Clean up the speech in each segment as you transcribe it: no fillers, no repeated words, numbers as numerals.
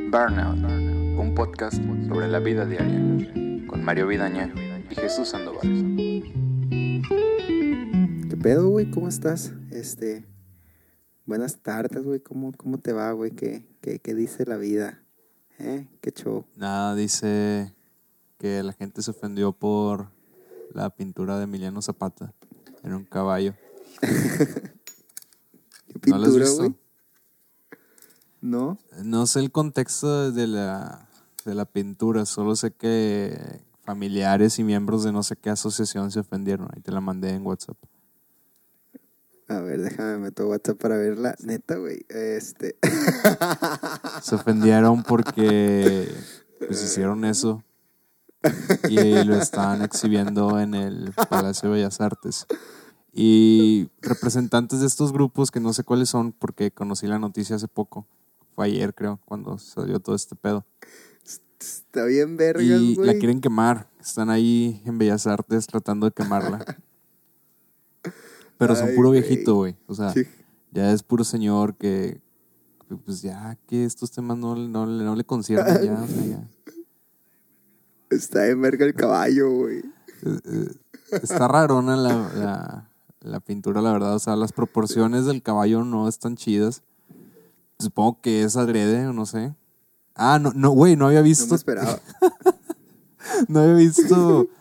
Burnout, un podcast sobre la vida diaria, con Mario Vidaña y Jesús Sandoval. ¿Qué pedo, güey? ¿Cómo estás? Buenas tardes, güey. ¿Cómo te va, güey? ¿Qué dice la vida? ¿Qué show? Nada, dice que la gente se ofendió por la pintura de Emiliano Zapata en un caballo. ¿Qué pintura, ¿No lo has visto? güey? ¿No? No sé el contexto de la pintura, solo sé que familiares y miembros de no sé qué asociación se ofendieron. Ahí te la mandé en WhatsApp. A ver, déjame meter WhatsApp para verla. Neta, güey. Se ofendieron porque pues hicieron eso y lo estaban exhibiendo en el Palacio de Bellas Artes. Y representantes de estos grupos, que no sé cuáles son porque conocí la noticia hace poco, fue ayer creo, cuando salió todo este pedo. Está bien vergas, Y güey. la quieren quemar, están ahí en Bellas Artes tratando de quemarla. Pero son Ay, puro güey. viejito, güey. O sea, Sí. ya es puro señor que pues ya que estos temas no le conciernen ya, o sea, ya. Está bien verga el caballo, güey. Está rarona la pintura, la verdad. O sea, las proporciones del caballo no están chidas. Supongo que es adrede o no sé. Ah, no, güey, no había No me visto. esperaba. No había visto.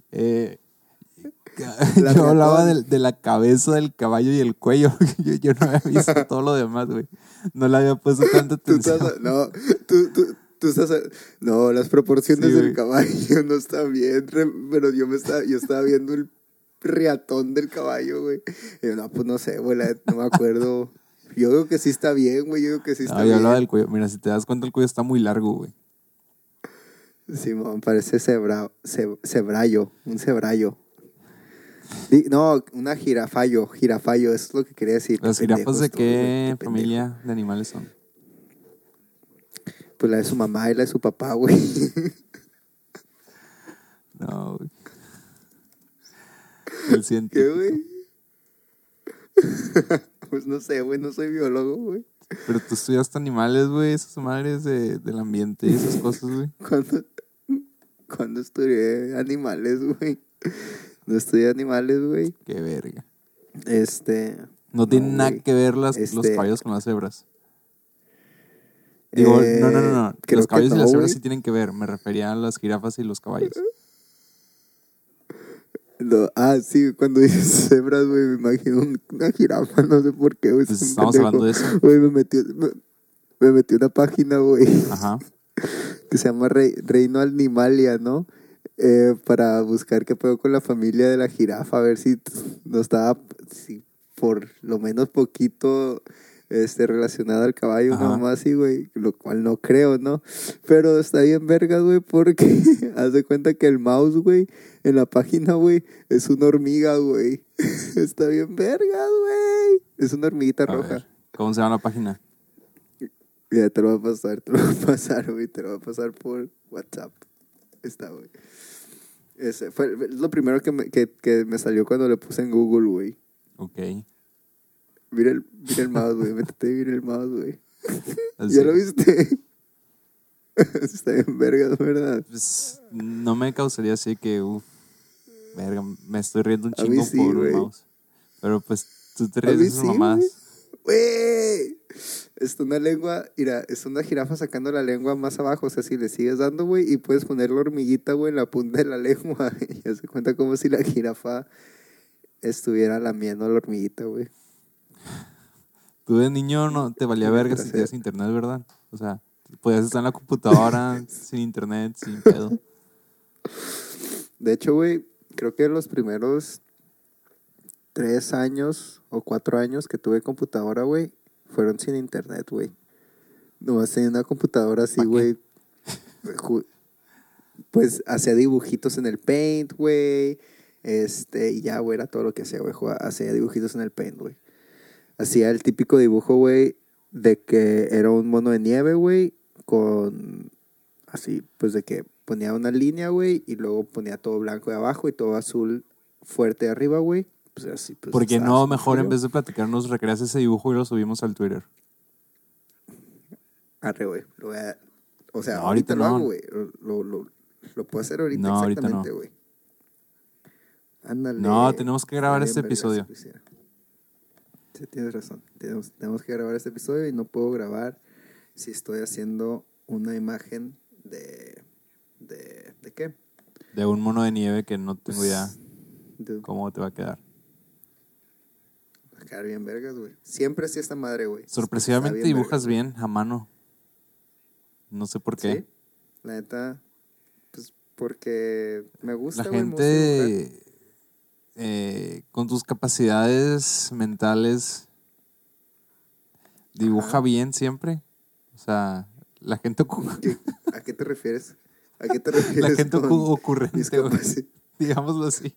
La Yo hablaba riatón. de la cabeza del caballo y el cuello. Yo no había visto todo lo demás, güey. No le había puesto tanta Tú atención. estás, no, tú estás, no, las proporciones Sí, del güey. caballo no están bien, pero yo estaba viendo el riatón del caballo, güey. Y yo, no, pues no sé, güey, no me acuerdo. Yo digo que sí está bien, güey, yo digo que sí está No, yo hablaba bien. del cuello. Mira, si te das cuenta, el cuello está muy largo, güey. Simón, parece cebrallo, un cebrallo. No, una jirafallo, eso es lo que quería decir. ¿Las Qué pendejo jirafas de estoy, güey, qué pendejo. familia de animales son? Pues la de su mamá y la de su papá, güey. No, güey. El ¿Qué, científico. güey? Pues no sé, güey, no soy biólogo, güey. Pero tú estudiaste animales, güey, esas madres del ambiente y esas cosas, güey. Cuando estudié animales, güey. No estudié animales, güey. Qué verga. No, No tienen nada güey. que ver los caballos con las cebras. Digo, no. Creo Los que caballos y no, las cebras güey. sí tienen que ver. Me refería a las jirafas y los caballos. No, sí, cuando dices cebras, güey, me imagino una jirafa, no sé por qué, güey. Pues soy un estamos pendejo. hablando de eso. Güey, me metí una página, güey, Ajá. que se llama Reino Animalia, ¿no? Para buscar qué pedo con la familia de la jirafa, a ver si no estaba, si por lo menos poquito relacionada al caballo, Ajá. nada más así, güey, lo cual no creo, ¿no? Pero está bien vergas, güey, porque haz de cuenta que el mouse, güey, en la página, güey, es una hormiga, güey. Está bien vergas, güey. Es una hormiguita A roja. ver, ¿cómo se llama la página? Ya te lo voy a pasar, güey, te lo voy a pasar por WhatsApp. Está, güey. Ese fue lo primero que me salió cuando le puse en Google, güey. Ok. Mira el mouse, güey. Métete y mira el mouse, güey. Así. ¿Ya lo viste? Está bien vergas, ¿verdad? Pues, no me causaría así que, verga, me estoy riendo un A mí chingo sí, por un güey. mouse. Pero pues tú te A ríes de mí esas sí, mamás. güey. Está una lengua, mira, es una jirafa sacando la lengua más abajo. O sea, si le sigues dando, güey, y puedes poner la hormiguita, güey, en la punta de la lengua. Y ya se cuenta como si la jirafa estuviera lamiendo la hormiguita, güey. Tú de niño no te valía En el verga si trasero. tenías internet, ¿verdad? O sea, podías estar en la computadora sin internet, sin pedo. De hecho, güey, creo que los primeros 3 años o 4 años que tuve computadora, güey, fueron sin internet, güey. Nomás tenía una computadora así, ¿Pa' qué? güey. Pues hacía dibujitos en el Paint, güey. Y ya, güey, era todo lo que hacía, güey. Hacía dibujitos en el Paint, güey. Hacía el típico dibujo, güey, de que era un mono de nieve, güey, con así, pues de que ponía una línea, güey, y luego ponía todo blanco de abajo y todo azul fuerte de arriba, güey. Pues así, pues. ¿Por qué estaba no súper mejor en feo. vez de platicarnos recreas ese dibujo y lo subimos al Twitter? Arre, güey. O sea, No, ahorita ahorita lo no. hago, güey. Lo puedo hacer ahorita No, ahorita exactamente, no. güey. Ándale. No, tenemos que grabar Estaría este bien verga si episodio. lo hiciera. Sí, tienes razón. Tenemos que grabar este episodio y no puedo grabar si estoy haciendo una imagen ¿de qué? De un mono de nieve que no tengo idea De cómo te va a quedar. quedar bien vergas, güey. Siempre hacía esta madre, güey. Sorpresivamente Está bien dibujas vergas, güey. bien a mano. No sé por qué. Sí, la neta, pues porque me gusta, La güey, me gusta dibujar. gente con tus capacidades mentales dibuja Ajá. bien siempre. O sea, la gente, ¿A qué te refieres? ¿A qué te refieres la gente con mis ocurrente, güey, capacidades? digámoslo así.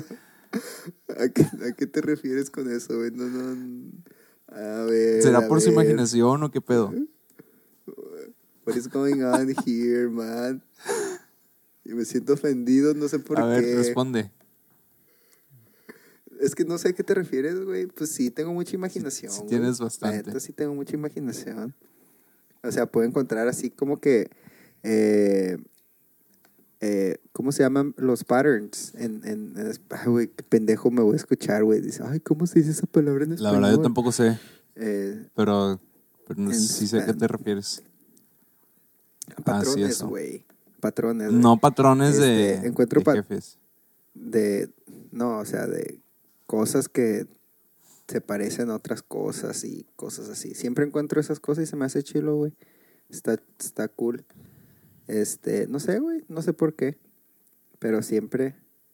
¿A qué te refieres con eso, güey? No. A ver, ¿Será por su imaginación o qué pedo? What is going on here, man? Y me siento ofendido, no sé por A ver, qué. responde. Es que no sé a qué te refieres, güey. Pues sí, tengo mucha imaginación, Sí güey. tienes La bastante. neta, sí tengo mucha imaginación. O sea, puedo encontrar así como que... ¿cómo se llaman los patterns? Ay, güey, qué pendejo me voy a escuchar, güey. Dice, ay, ¿cómo se dice esa palabra en La español? verdad yo tampoco sé, Eh, pero no, en sí sé a qué te Span- refieres. Patrones, eso. güey. Patrones, güey. No patrones Encuentro de jefes. de... No, o sea, de cosas que se parecen a otras cosas y cosas así. Siempre encuentro esas cosas y se me hace chilo, güey. Está cool. No sé, güey. No sé por qué. Pero siempre...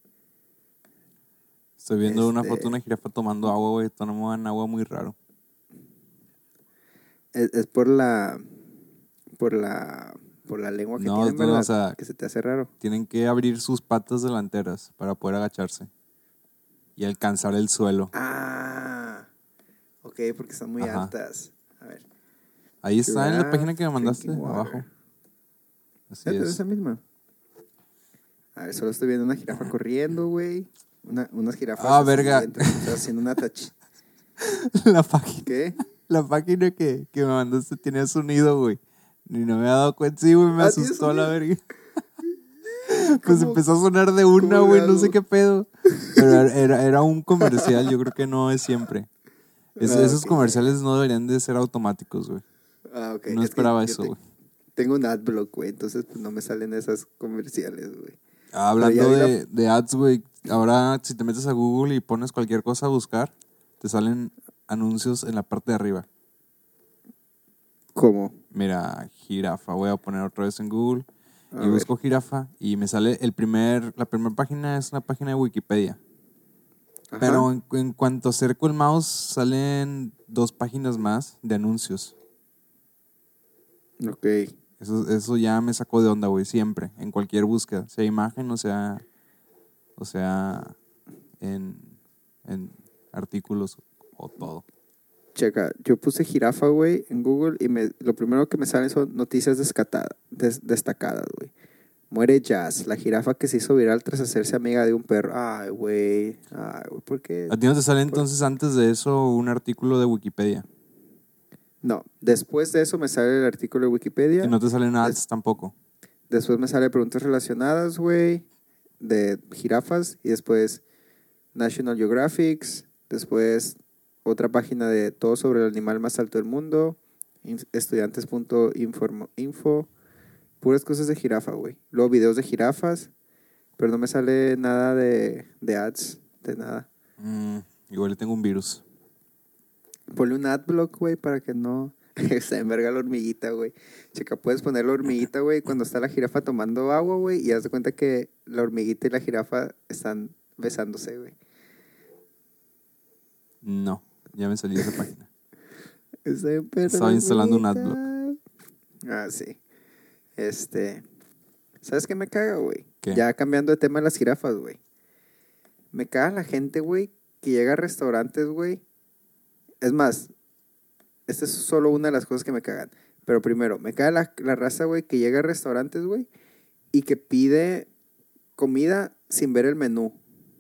Estoy viendo una foto de Este- una jirafa tomando agua, güey. Toman agua muy raro. Es por la lengua que No, tienen, no, ¿verdad? o sea, Que se te hace raro. tienen que abrir sus patas delanteras para poder agacharse y alcanzar el suelo. Ah, ok, porque están muy Ajá. altas. A ver. Ahí está en la página que me Giraffe mandaste, drinking water. abajo. Así ¿Es es. esa misma? A ver, solo estoy viendo una jirafa corriendo, güey. Unas jirafas Ah, así verga. haciendo una touch. ¿Qué? La página que me mandaste tenía sonido, güey. Ni no me había dado cuenta. Sí, güey, me Ah, ¿tiene asustó a la sonido? verga. Pues ¿Cómo- empezó a sonar de una, cómo le güey, no sé hago? qué pedo. Pero era un comercial, yo creo que no es siempre. Esos Ok, comerciales no deberían de ser automáticos, güey. ok. No Es que esperaba yo eso, güey. tengo un adblock, güey, entonces pues, no me salen esas comerciales, güey. Hablando Pero ya vi de ads, güey, ahora si te metes a Google y pones cualquier cosa a buscar, te salen anuncios en la parte de arriba. ¿Cómo? Mira, jirafa, voy a poner otra vez en Google A y ver. busco jirafa y me sale la primera página es una página de Wikipedia. Ajá. Pero en cuanto acerco el mouse salen 2 páginas más de anuncios. Ok. Eso ya me sacó de onda, güey, siempre, en cualquier búsqueda, sea imagen o sea en artículos o todo. Checa, yo puse jirafa, güey, en Google y lo primero que me salen son noticias destacadas, güey. Muere Jazz, la jirafa que se hizo viral tras hacerse amiga de un perro. Ay, güey. ¿Por qué? ¿A ti no te sale entonces antes de eso un artículo de Wikipedia? No, después de eso me sale el artículo de Wikipedia. Y no te salen ads tampoco. Después me sale preguntas relacionadas, güey, de jirafas. Y después National Geographic. Después otra página de todo sobre el animal más alto del mundo. Estudiantes.info. Puras cosas de jirafa, güey. Luego videos de jirafas. Pero no me sale nada de ads, de nada. Igual le tengo un virus. Ponle un adblock, güey, para que no... Se enverga la hormiguita, güey. Checa, puedes poner la hormiguita, güey, cuando está la jirafa tomando agua, güey, y haz de cuenta que la hormiguita y la jirafa están besándose, güey. No, ya me salí de esa página. Está bien perra Estaba la instalando un hormiguita. Ah, sí. ¿Sabes qué me caga, güey? ¿Qué? Ya cambiando de tema de las jirafas, güey. Me caga la gente, güey, que llega a restaurantes, güey. Es más, esta es solo una de las cosas que me cagan. Pero primero, me caga la raza, güey, que llega a restaurantes, güey, y que pide comida sin ver el menú.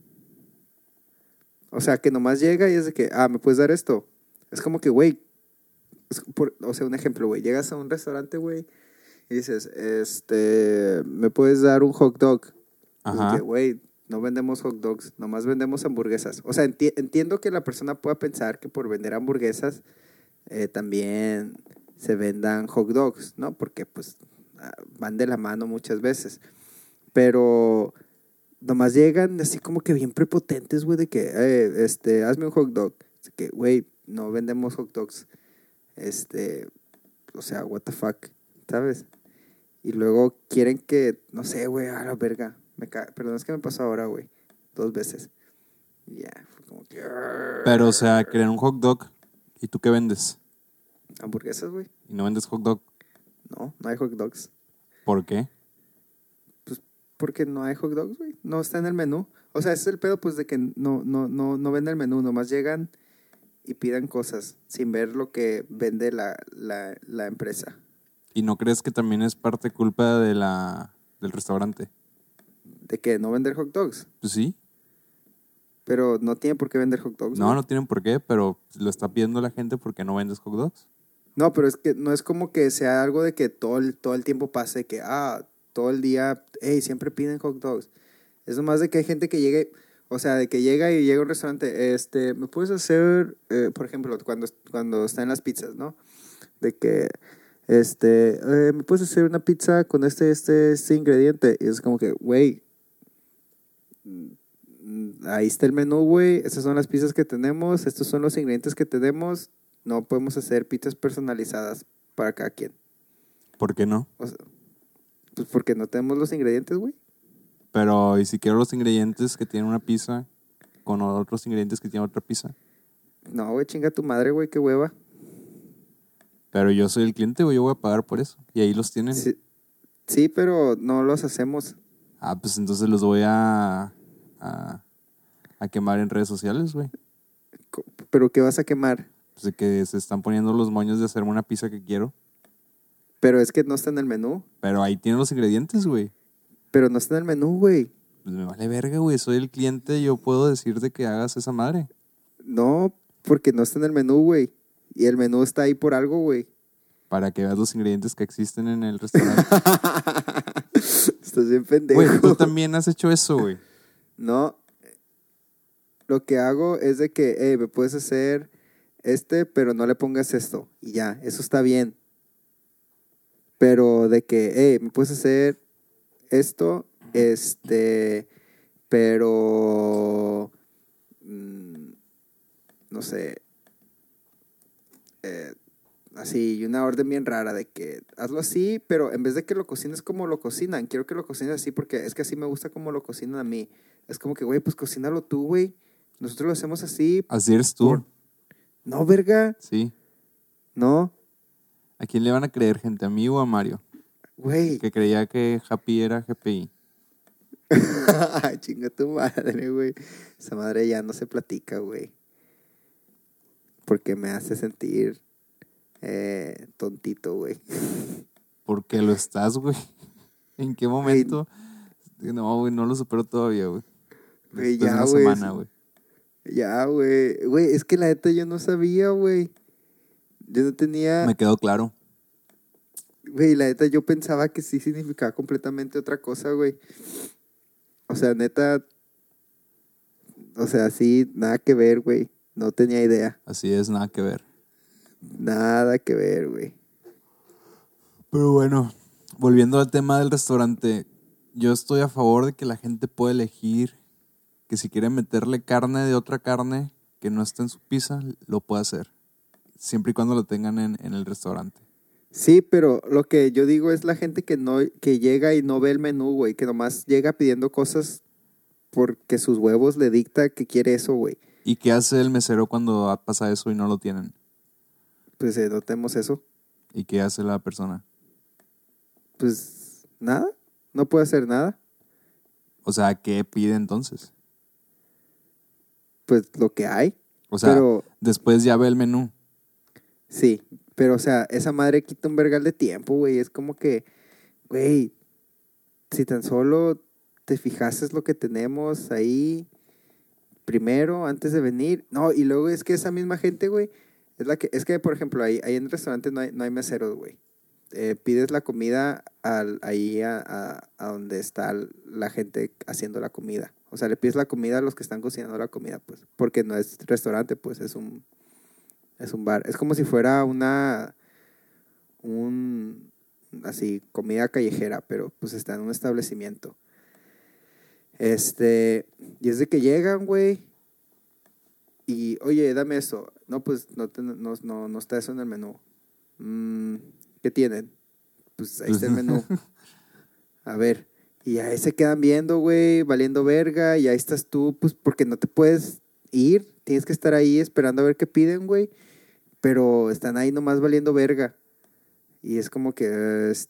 O sea, que nomás llega y es de que, ¿me puedes dar esto? Es como que, güey, o sea, un ejemplo, güey, llegas a un restaurante, güey, Y dices, ¿me puedes dar un hot dog? Ajá. Y que, güey, no vendemos hot dogs, nomás vendemos hamburguesas. O sea, entiendo que la persona pueda pensar que por vender hamburguesas también se vendan hot dogs, ¿no? Porque pues van de la mano muchas veces. Pero nomás llegan así como que bien prepotentes, güey, de que, hazme un hot dog. Así que, güey, no vendemos hot dogs. O sea, what the fuck, ¿sabes? Y luego quieren que, no sé, güey, a la verga. Perdón, es que me pasó ahora, güey. 2 veces. Y ya, fue como que... Pero, o sea, quieren un hot dog. ¿Y tú qué vendes? ¿Hamburguesas, güey? ¿Y no vendes hot dog? No, no hay hot dogs. ¿Por qué? Pues porque no hay hot dogs, güey. No está en el menú. O sea, ese es el pedo, pues, de que no venden el menú. Nomás llegan y pidan cosas sin ver lo que vende la empresa. ¿Y no crees que también es parte culpa de del restaurante? ¿De que no vender hot dogs? Pues sí. Pero no tiene por qué vender hot dogs. No, güey. no tienen por qué, pero lo está pidiendo la gente porque no vendes hot dogs. No, pero es que no es como que sea algo de que todo el tiempo pase, que todo el día, hey, siempre piden hot dogs. Es nomás de que hay gente que llegue, o sea, de que llega a un restaurante, ¿me puedes hacer, por ejemplo, cuando están las pizzas, ¿no? De que, ¿me puedes hacer una pizza con este ingrediente? Y es como que, güey, ahí está el menú, güey, estas son las pizzas que tenemos, estos son los ingredientes que tenemos. No podemos hacer pizzas personalizadas para cada quien. ¿Por qué no? O sea, pues porque no tenemos los ingredientes, güey. Pero, ¿y si quiero los ingredientes que tiene una pizza con otros ingredientes que tiene otra pizza? No, güey, chinga tu madre, güey, qué hueva. Pero yo soy el cliente, güey, yo voy a pagar por eso. Y ahí los tienen. Sí, pero no los hacemos. Ah, pues entonces los voy a quemar en redes sociales, güey. ¿Pero qué vas a quemar? Pues de que se están poniendo los moños de hacerme una pizza que quiero. Pero es que no está en el menú. Pero ahí tienen los ingredientes, güey. Pero no está en el menú, güey. Pues me vale verga, güey. Soy el cliente, yo puedo decirte que hagas esa madre. No, porque no está en el menú, güey. Y el menú está ahí por algo, güey. Para que veas los ingredientes que existen en el restaurante. Estás bien pendejo. Güey, tú también has hecho eso, güey. No. Lo que hago es de que, me puedes hacer pero no le pongas esto. Y ya, eso está bien. Pero de que, me puedes hacer esto, pero, no sé, así, y una orden bien rara de que hazlo así, pero en vez de que lo cocines como lo cocinan, quiero que lo cocines así porque es que así me gusta como lo cocinan a mí. Es como que, güey, pues cocínalo tú, güey. Nosotros lo hacemos así. Así eres tú. No, verga. Sí. No, ¿A quién le van a creer, gente? ¿A mí o a Mario? güey. Que creía que Happy era GPI. Chinga tu madre, güey. Esa madre ya no se platica, güey. Porque me hace sentir tontito, güey. ¿Por qué lo estás, güey? ¿En qué momento? No, güey, no lo supero todavía, güey. Güey, Después de ya, una güey. semana, güey. Ya, güey. Güey, es que la neta yo no sabía, güey. Yo no tenía... Me quedó claro. Güey, la neta yo pensaba que sí significaba completamente otra cosa, güey. O sea, neta... O sea, sí, nada que ver, güey. No tenía idea. Así es, nada que ver. Nada que ver, güey. Pero bueno, volviendo al tema del restaurante, yo estoy a favor de que la gente pueda elegir que si quiere meterle carne de otra carne que no esté en su pizza, lo puede hacer. Siempre y cuando lo tengan en el restaurante. Sí, pero lo que yo digo es la gente que llega y no ve el menú, güey. Que nomás llega pidiendo cosas porque sus huevos le dicta que quiere eso, güey. ¿Y qué hace el mesero cuando pasa eso y no lo tienen? Pues no tenemos eso. ¿Y qué hace la persona? Pues nada, no puede hacer nada. O sea, ¿qué pide entonces? Pues lo que hay. O sea, pero, después ya ve el menú. sí, pero o sea, esa madre quita un vergal de tiempo, güey. Es como que, güey, si tan solo te fijases lo que tenemos ahí primero, antes de venir. No, y luego es que esa misma gente, güey, es que, por ejemplo, ahí en el restaurante no hay meseros, güey. pides la comida ahí a donde está la gente haciendo la comida. O sea, le pides la comida a los que están cocinando la comida, pues. Porque no es restaurante, pues, es un bar. Es como si fuera así, comida callejera, pero pues está en un establecimiento. Y es de que llegan, güey, y, oye, dame eso. No, pues no está eso en el menú. ¿Qué tienen? Pues ahí está el menú. A ver, y ahí se quedan viendo, güey, valiendo verga, y ahí estás tú, pues porque no te puedes ir, tienes que estar ahí esperando a ver qué piden, güey, pero están ahí nomás valiendo verga. Y es como que, Es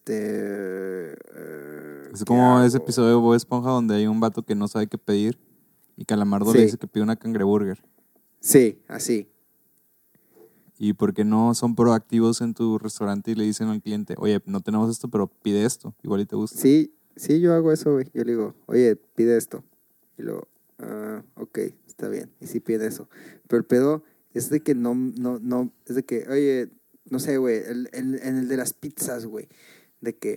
como ese episodio de Bob Esponja donde hay un vato que no sabe qué pedir y Calamardo Sí. le dice que pide una cangreburger. Sí, así. ¿Y por qué no son proactivos en tu restaurante y le dicen al cliente, oye, no tenemos esto, pero pide esto, igual y te gusta? Sí, yo hago eso, güey. Yo le digo, oye, pide esto. Y luego, ok, está bien. Y sí pide eso. Pero el pedo es de que no, es de que, oye, no sé, güey, en el de las pizzas, güey. De que,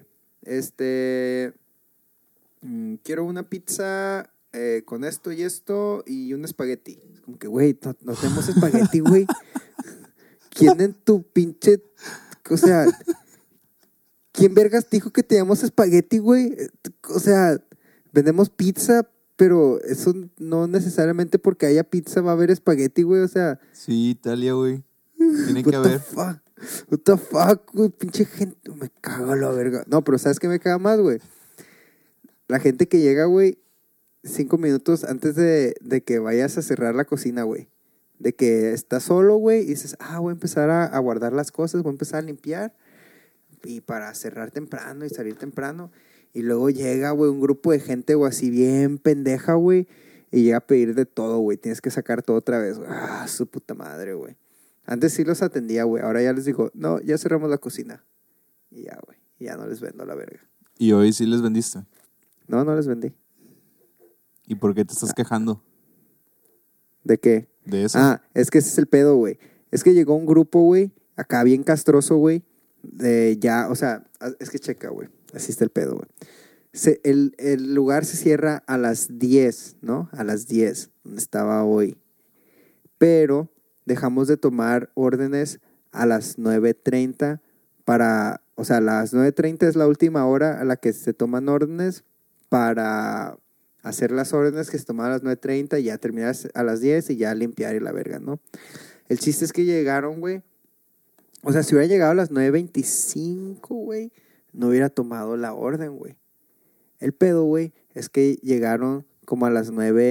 quiero una pizza con esto y un espagueti. Es como que, güey, no tenemos espagueti, güey. ¿Quién en tu pinche, o sea, quién vergas dijo que teníamos espagueti, güey? O sea, vendemos pizza, pero eso no necesariamente porque haya pizza va a haber espagueti, güey, o sea. Sí, Italia, güey. Tiene que haber. What the fuck, güey, pinche gente, me cago la verga. No, pero ¿sabes qué me caga más, güey? La gente que llega, güey, 5 minutos antes de que vayas a cerrar la cocina, güey. De que estás solo, güey, y dices, voy a empezar a guardar las cosas, voy a empezar a limpiar. Y para cerrar temprano y salir temprano. Y luego llega, güey, un grupo de gente, güey, así bien pendeja, güey. Y llega a pedir de todo, güey. Tienes que sacar todo otra vez, güey. Su puta madre, güey. Antes sí los atendía, güey. Ahora ya les digo, no, ya cerramos la cocina. Y ya, güey. Ya no les vendo la verga. ¿Y hoy sí les vendiste? No les vendí. ¿Y por qué te estás quejando? ¿De qué? De eso. Es que ese es el pedo, güey. Es que llegó un grupo, güey, acá bien castroso, güey. O sea, es que checa, güey. Así está el pedo, güey. El lugar se cierra a las 10, ¿no? A las 10, donde estaba hoy. Pero dejamos de tomar órdenes a las 9:30 o sea, las 9:30 es la última hora a la que se toman órdenes para hacer las órdenes que se tomaban a las 9:30 y ya terminar a las 10 y ya limpiar y la verga, ¿no? El chiste es que llegaron, güey. O sea, si hubiera llegado a las 9:25, güey, no hubiera tomado la orden, güey. El pedo, güey, es que llegaron como a las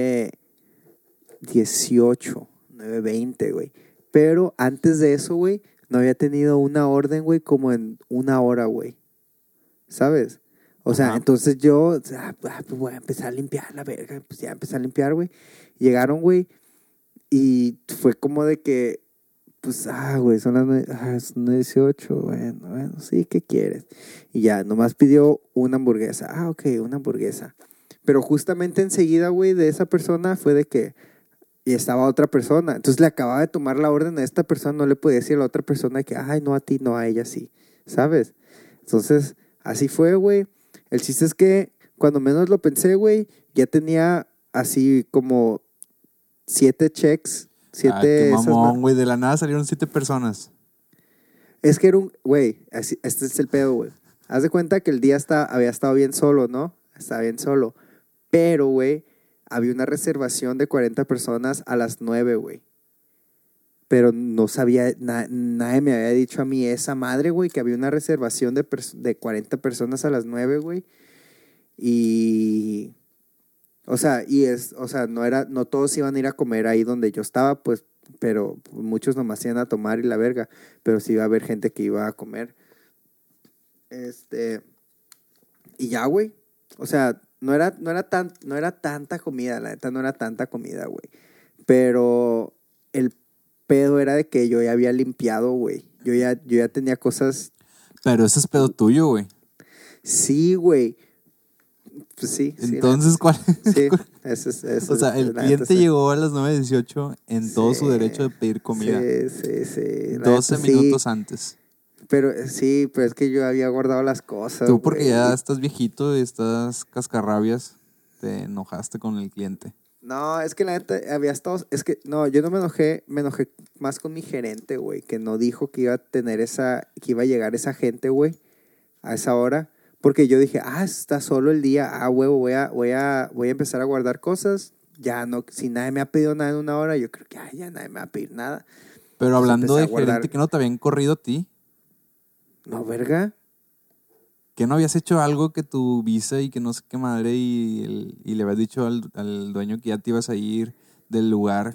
9:18, 9:20, güey. Pero antes de eso, güey, no había tenido una orden, güey, como en una hora, güey. ¿Sabes? O sea, entonces yo, pues voy a empezar a limpiar la verga. Pues ya empecé a limpiar, güey. Llegaron, güey, y fue como de que, pues, güey, son las 9:18, bueno, sí, ¿qué quieres? Y ya, nomás pidió una hamburguesa. Ok, una hamburguesa. Pero justamente enseguida, güey, de esa persona fue de que, y estaba otra persona. Entonces le acababa de tomar la orden a esta persona, no le podía decir a la otra persona que, no a ti, no a ella sí, ¿sabes? Entonces, así fue, güey. El chiste es que, cuando menos lo pensé, güey, ya tenía así como 7 checks. 7 qué mamón, güey. De la nada salieron 7 personas. Es que era güey, este es el pedo, güey. Haz de cuenta que el día había estado bien solo, ¿no? Estaba bien solo. Pero, güey, había una reservación de 40 personas a las 9, güey. Pero no sabía, nadie me había dicho a mí esa madre, güey, que había una reservación de 40 personas a las 9, güey. Y... O sea, no todos iban a ir a comer ahí donde yo estaba, pues, pero muchos nomás iban a tomar y la verga, pero sí iba a haber gente que iba a comer. Y ya, güey. O sea, no era tanta comida, la neta no era tanta comida, güey. Pero el pedo era de que yo ya había limpiado, güey. Yo ya tenía cosas. Pero ese es pedo tuyo, güey. Sí, güey. Pues sí. Entonces, ¿cuál? Sí, eso o sea, el cliente llegó a las 9:18 en todo su derecho de pedir comida. Sí. 12 minutos antes. Pero sí, pero es que yo había guardado las cosas. Tú porque güey. ya estás viejito y estás cascarrabias, te enojaste con el cliente. No, es que la neta había estado. Es que no, yo no me enojé más con mi gerente, güey, que no dijo que iba a tener que iba a llegar esa gente, güey, a esa hora. Porque yo dije, está solo el día, huevo, voy a empezar a guardar cosas. Ya no, si nadie me ha pedido nada en una hora, yo creo que ya nadie me va a pedir nada. Pero Entonces hablando empecé a de guardar. gerente, ¿que no te habían corrido a ti? No, verga. ¿Que no habías hecho algo que tu visa y que no sé qué madre y le habías dicho al dueño que ya te ibas a ir del lugar?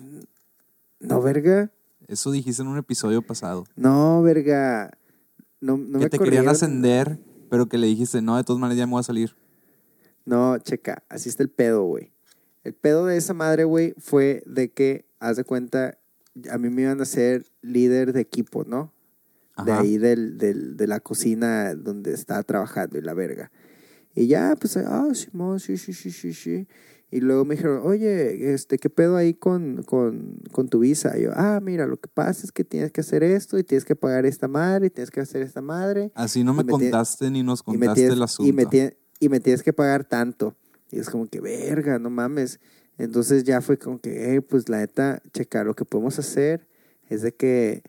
No, verga. Eso dijiste en un episodio pasado. No, verga. No Que me te querían corrieron. ascender, pero que le dijiste, no, de todas maneras ya me voy a salir. No, checa, así está el pedo, güey. El pedo de esa madre, güey, fue de que, haz de cuenta, a mí me iban a ser líder de equipo, ¿no? De Ajá. ahí de la cocina donde estaba trabajando y la verga. Y ya, pues, Simón, sí. Y luego me dijeron, oye, ¿qué pedo ahí con tu visa? Y yo, mira, lo que pasa es que tienes que hacer esto y tienes que pagar esta madre y tienes que hacer esta madre. Así no Y me me tie- contaste ni nos y me contaste tienes, el asunto. y me tienes que pagar tanto. Y es como que, verga, no mames. Entonces ya fue como que, pues la neta, checa, lo que podemos hacer es de que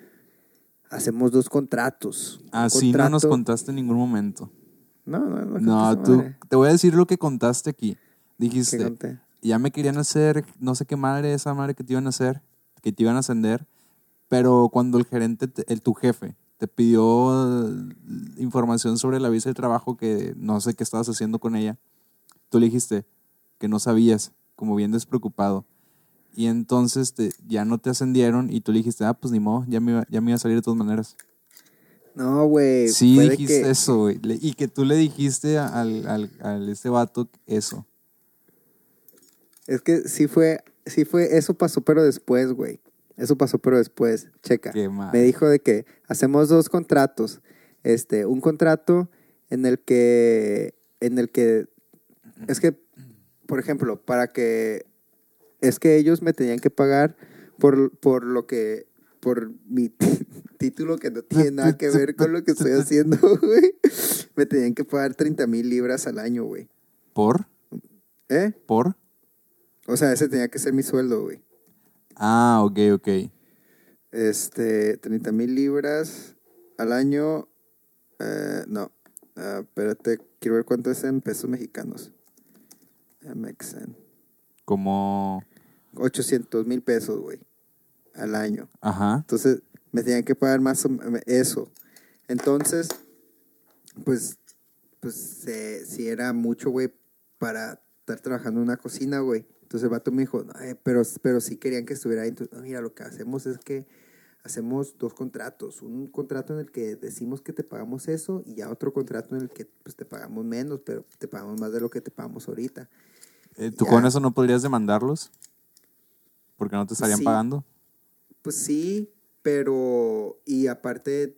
hacemos 2 contratos. Un Así no nos contrato. contaste en ningún momento. No conté No, esa tú, madre. te voy a decir lo que contaste aquí. ¿Qué Dijiste, conté? ya me querían hacer, no sé qué madre, esa madre que te iban a hacer, que te iban a ascender, pero cuando el gerente, tu jefe, te pidió información sobre la visa de trabajo que no sé qué estabas haciendo con ella, tú le dijiste que no sabías, como bien despreocupado. Y entonces ya no te ascendieron y tú le dijiste, pues ni modo, ya me iba a salir de todas maneras. No, güey, Sí fue de dijiste que, eso, güey. Y que tú le dijiste al este vato eso. es que eso pasó, pero después, güey. Eso pasó, pero después, checa. Qué Me mal. dijo de que hacemos 2 contratos. Un contrato en el que, es que, por ejemplo, es que ellos me tenían que pagar por mi título que no tiene nada que ver con lo que estoy haciendo, güey. Me tenían que pagar 30,000 libras al año, güey. ¿Por? ¿Eh? ¿Por? O sea, ese tenía que ser mi sueldo, güey. Ok. 30,000 libras al año. No. Espérate, quiero ver cuánto es en pesos mexicanos. MXN. Como... 800,000 pesos, güey. Al año. Ajá. Entonces, me tenían que pagar más eso. Entonces, pues sí era mucho, güey, para estar trabajando en una cocina, güey. Entonces el vato me dijo, pero sí querían que estuviera ahí. Entonces, mira, lo que hacemos es que hacemos 2 contratos. Un contrato en el que decimos que te pagamos eso y ya otro contrato en el que pues te pagamos menos, pero te pagamos más de lo que te pagamos ahorita. ¿Tú Ya, con eso no podrías demandarlos? Porque no te pues estarían sí, pagando. pues sí, pero y aparte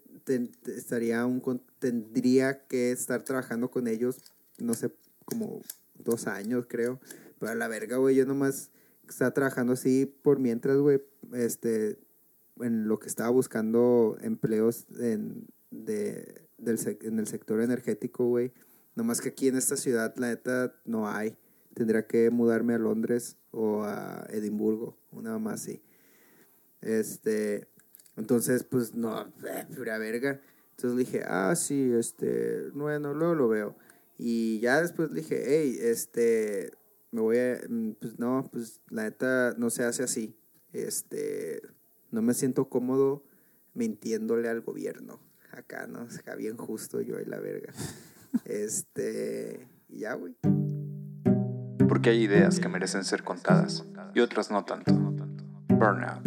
tendría que estar trabajando con ellos, no sé, como 2 años, creo. Pero a la verga, güey, yo nomás estaba trabajando así por mientras, güey, en lo que estaba buscando empleos en el sector energético, güey. Nomás que aquí en esta ciudad, la neta, no hay. Tendría que mudarme a Londres o a Edimburgo, una más así. Entonces, pues, no, pura verga. Entonces le dije, sí, bueno, luego lo veo. Y ya después le dije, hey, me voy a, pues no, pues la neta no se hace así. No me siento cómodo mintiéndole al gobierno. Acá, ¿no? Acá bien justo yo y la verga. Y ya, güey. Porque hay ideas que merecen ser contadas y otras no tanto. Burnout.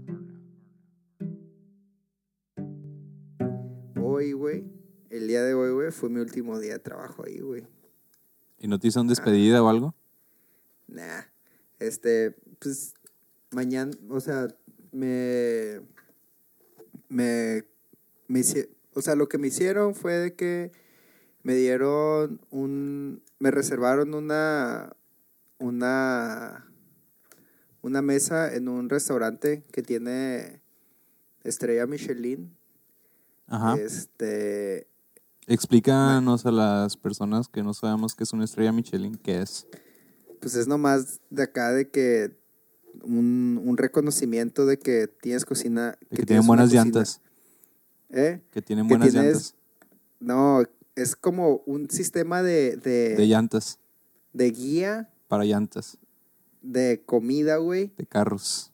Hoy, güey, el día de hoy, güey, fue mi último día de trabajo ahí, güey. ¿Y no te hicieron despedida o algo? Nah. Pues, mañana, o sea, o sea, lo que me hicieron fue de que me reservaron una mesa en un restaurante que tiene estrella Michelin. Ajá. Este, Explícanos a las personas que no sabemos qué es una estrella Michelin, ¿qué es? pues es nomás de acá de que un reconocimiento de que tienes cocina. De que tienes tienen una buenas cocina, llantas. Que tienen Que buenas tienes, llantas. no, es como un sistema De llantas. de guía Para llantas. de comida, güey, De carros.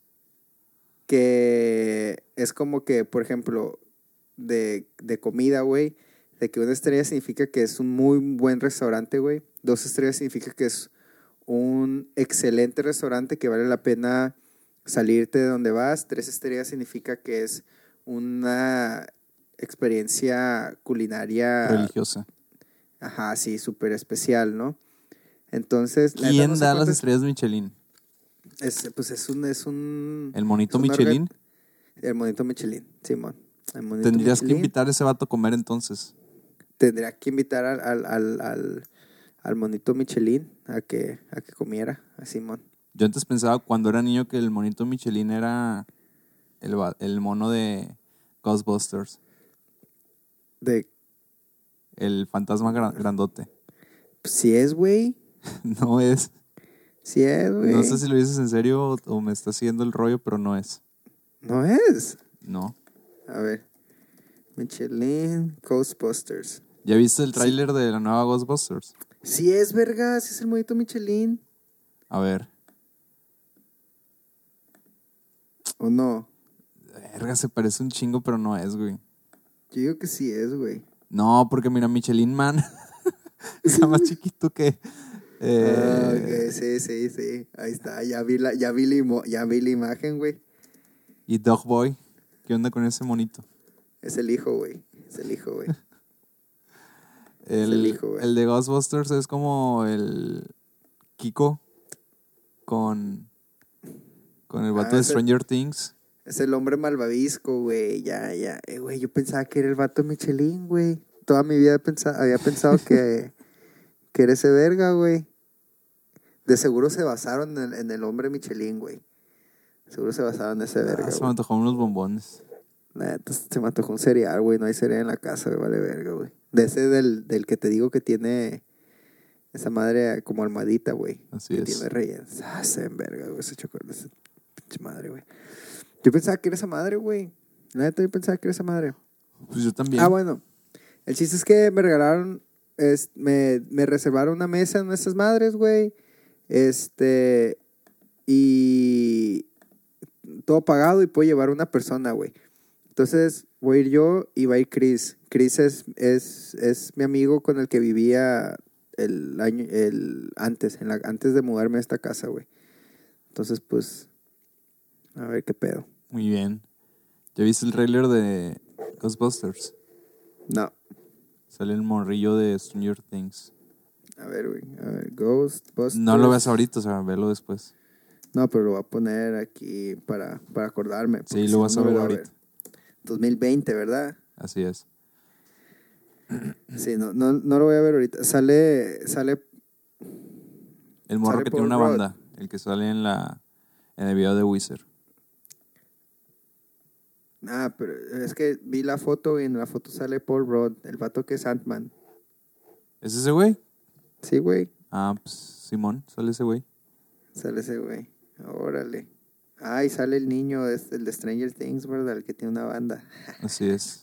que es como que, por ejemplo, de comida, güey, de que una estrella significa que es un muy buen restaurante, güey. 2 estrellas significa que es un excelente restaurante que vale la pena salirte de donde vas. 3 estrellas significa que es una experiencia culinaria, Religiosa. ajá, sí, súper especial, ¿no? Entonces, la neta ¿Quién no sé da las cuántas- estrellas Michelin? pues es un ¿El monito es un Michelin? el monito Michelin, Simón. El monito Tendrías que Michelin. invitar a ese vato a comer entonces. Tendría que invitar al monito Michelin a que comiera, a Simón. Yo antes pensaba cuando era niño que el monito Michelin era el mono de Ghostbusters. De, El fantasma grandote. pues, sí es, güey. No es. Sí es, güey. No sé si lo dices en serio o me está siguiendo el rollo, pero no es. No es. No. A ver. Michelin Ghostbusters. ¿Ya viste el tráiler de la nueva Ghostbusters? Sí es, verga. Sí es el monito Michelin. A ver. ¿O no? Verga, se parece un chingo, pero no es, güey. Yo digo que sí es, güey. No, porque mira, Michelin Man está más chiquito que... Ok, sí. Ahí está. Ya vi la imagen, güey. Y Dog Boy. ¿Qué onda con ese monito? Es el hijo, güey. Es el hijo, güey. El de Ghostbusters es como el Kiko con el vato de es el- Stranger Things. Es el hombre malvavisco, güey. Ya. Güey, yo pensaba que era el vato Michelin, güey. Toda mi vida había pensado que era ese verga, güey. De seguro se basaron en el hombre Michelin, güey. Seguro se basaron en ese verga, Se me güey. antojaron unos bombones. Neta, se me antojó un cereal, güey. No hay cereal en la casa, güey. Vale verga, güey. De ese del que te digo que tiene esa madre como almohadita, güey. Así que es. tiene rellenos. Se ven verga, güey. Ese chocolate, esa pinche madre, güey. Yo pensaba que era esa madre, güey. La neta, yo pensaba que era esa madre. Pues yo también. Bueno. El chiste es que me regalaron, me reservaron una mesa en esas madres, güey. Y todo pagado y puedo llevar una persona, güey. Entonces voy a ir yo y va a ir Chris. Chris es mi amigo con el que vivía antes de mudarme a esta casa, güey. Entonces, pues, a ver qué pedo. Muy bien. ¿Ya viste el trailer de Ghostbusters? No. Sale el morrillo de Stranger Things. A ver, güey. A ver, Ghostbusters. No lo ves ahorita, o sea, velo después. No, pero lo voy a poner aquí para acordarme. Sí, lo vas a ver ahorita. 2020, ¿verdad? Así es. Sí, no lo voy a ver ahorita. Sale El morro Sale que tiene Paul una Rudd. banda, el que sale en el video de Wizard. pero es que vi la foto y en la foto sale Paul Rudd, el vato que es Ant-Man. ¿Es ese güey? Sí, güey. Ah, pues Simón, sale ese güey. Sale ese güey. Órale. Y sale el niño, el de Stranger Things, ¿verdad? El que tiene una banda. Así es.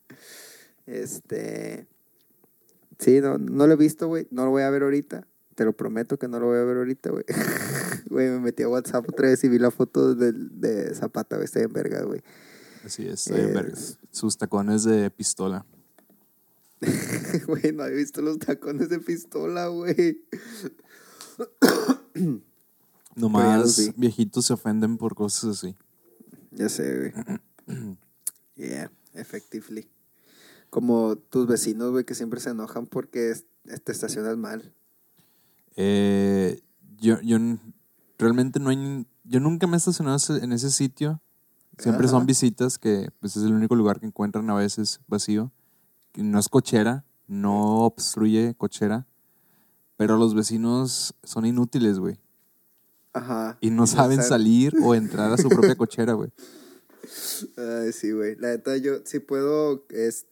Sí, no lo he visto, güey. No lo voy a ver ahorita. Te lo prometo que no lo voy a ver ahorita, güey. Güey, me metí a WhatsApp otra vez y vi la foto de Zapata, güey. Está en verga, güey. Así es. Sus tacones de pistola. Güey, no he visto los tacones de pistola, güey. Pero ya los Nomás vi. viejitos se ofenden por cosas así. Ya sé, güey. Yeah, effectively. Como tus vecinos, güey, que siempre se enojan porque te estacionas mal. Realmente yo nunca me he estacionado en ese sitio. Siempre Ajá. son visitas que pues, es el único lugar que encuentran a veces vacío. Que no es cochera, no obstruye cochera. Pero los vecinos son inútiles, güey. Ajá. Y no saben saben- salir o entrar a su propia cochera, güey. Ay, sí, güey. La neta, yo sí puedo,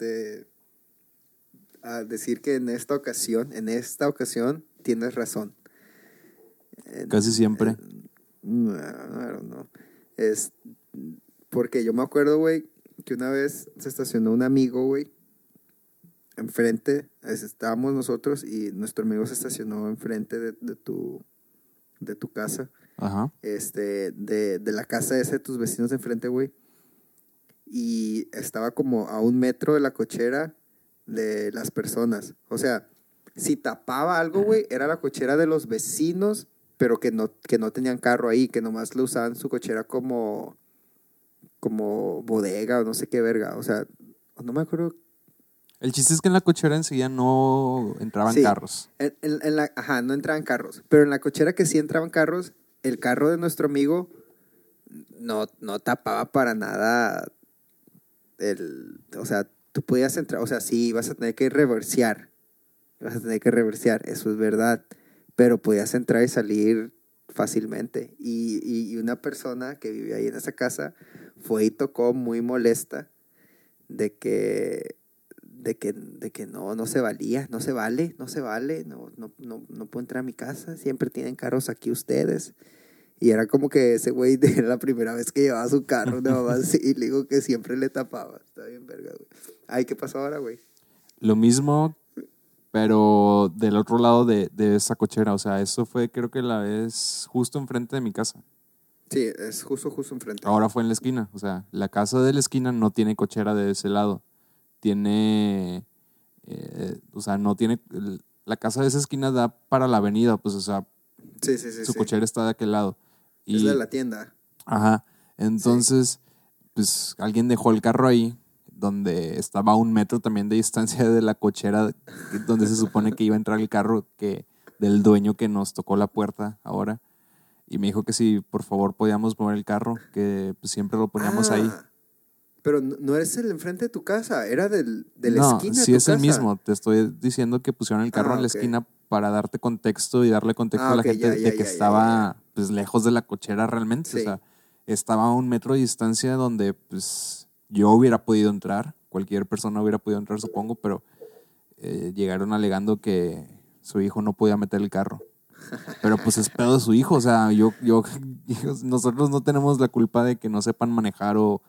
decir que en esta ocasión, tienes razón. Casi siempre. No, I don't know. Es porque yo me acuerdo, güey, que una vez se estacionó un amigo, güey, enfrente. Estábamos nosotros y nuestro amigo se estacionó enfrente de tu casa. Ajá. De la casa esa de tus vecinos de enfrente, güey. Y estaba como a 1 metro de la cochera de las personas. O sea, si tapaba algo, güey, era la cochera de los vecinos, pero que no tenían carro ahí, que nomás lo usaban su cochera como bodega o no sé qué verga. O sea, no me acuerdo. El chiste es que en la cochera enseguida no entraban Sí, carros. Ajá, no entraban carros. Pero en la cochera que sí entraban carros, el carro de nuestro amigo no tapaba para nada o sea, tú podías entrar, o sea, sí, vas a tener que reversear, eso es verdad, pero podías entrar y salir fácilmente. Y una persona que vivía ahí en esa casa fue y tocó muy molesta de que no se valía, no se vale, no puedo entrar a mi casa, siempre tienen carros aquí ustedes. Y era como que ese güey era la primera vez que llevaba su carro, una mamá así, y le digo que siempre le tapaba. Está bien verga, güey. Ay, ¿qué pasó ahora, güey? Lo mismo, pero del otro lado de esa cochera. O sea, eso fue creo que la vez justo enfrente de mi casa. Sí, es justo enfrente. Ahora fue en la esquina. O sea, la casa de la esquina no tiene cochera de ese lado. Tiene, o sea, no tiene, la casa de esa esquina da para la avenida, pues, o sea, Sí, su sí. cochera está de aquel lado. Es la de la tienda. Ajá. Entonces, pues alguien dejó el carro ahí, donde estaba a 1 metro también de distancia de la cochera, donde se supone que iba a entrar el carro del dueño que nos tocó la puerta ahora. Y me dijo que si por favor podíamos mover el carro, que pues, siempre lo poníamos ahí. Pero no eres el enfrente de tu casa, era de la No, esquina sí de tu es casa. el mismo. Te estoy diciendo que pusieron el carro en la Ok. esquina para darte contexto y darle contexto a la Ok, gente de que estaba pues lejos de la cochera realmente. Sí. O sea, estaba a 1 metro de distancia donde pues yo hubiera podido entrar, cualquier persona hubiera podido entrar, supongo, pero llegaron alegando que su hijo no podía meter el carro. Pero pues es pedo de su hijo, o sea, nosotros no tenemos la culpa de que no sepan manejar o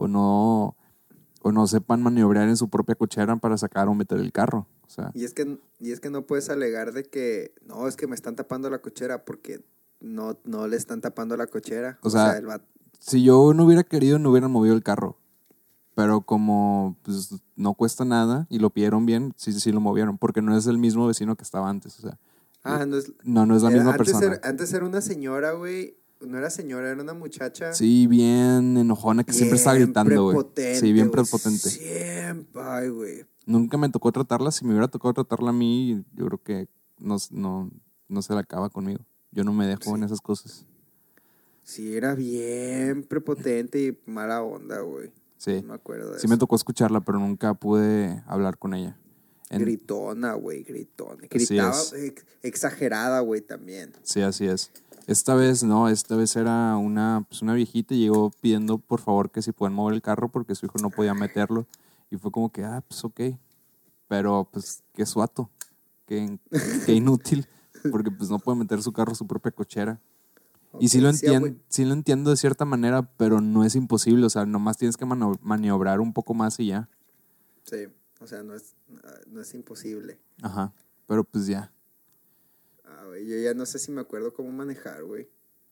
no sepan maniobrar en su propia cochera para sacar o meter el carro. O sea, Y es que no puedes alegar de que no, es que me están tapando la cochera porque no le están tapando la cochera. O sea, el vato. si yo no hubiera querido, no hubieran movido el carro. Pero como pues, no cuesta nada y lo pidieron bien, sí lo movieron. Porque no es el mismo vecino que estaba antes. O sea, No es, no es la misma persona. Antes era una señora, güey. No era señora, era una muchacha. Sí, bien enojona, que siempre está gritando, güey. Sí, bien güey, prepotente. Siempre, ay, güey. Nunca me tocó tratarla. Si me hubiera tocado tratarla a mí, yo creo que no se la acaba conmigo. Yo no me dejo en esas cosas. Sí, era bien prepotente y mala onda, güey. Sí, no me acuerdo de sí eso. me tocó escucharla, pero nunca pude hablar con ella. Gritona, güey, gritona. Gritaba exagerada, güey, también. Sí, así es. Esta vez no, esta vez era una viejita y llegó pidiendo por favor que si pueden mover el carro porque su hijo no podía meterlo. Y fue como que, pues ok. Pero pues qué suato, qué inútil, porque pues no puede meter su carro a su propia cochera. Y sí lo entiendo de cierta manera, pero no es imposible. O sea, nomás tienes que maniobrar un poco más y ya. Sí, o sea, no es imposible. Ajá, pero pues ya. Güey, yo ya no sé si me acuerdo cómo manejar, güey.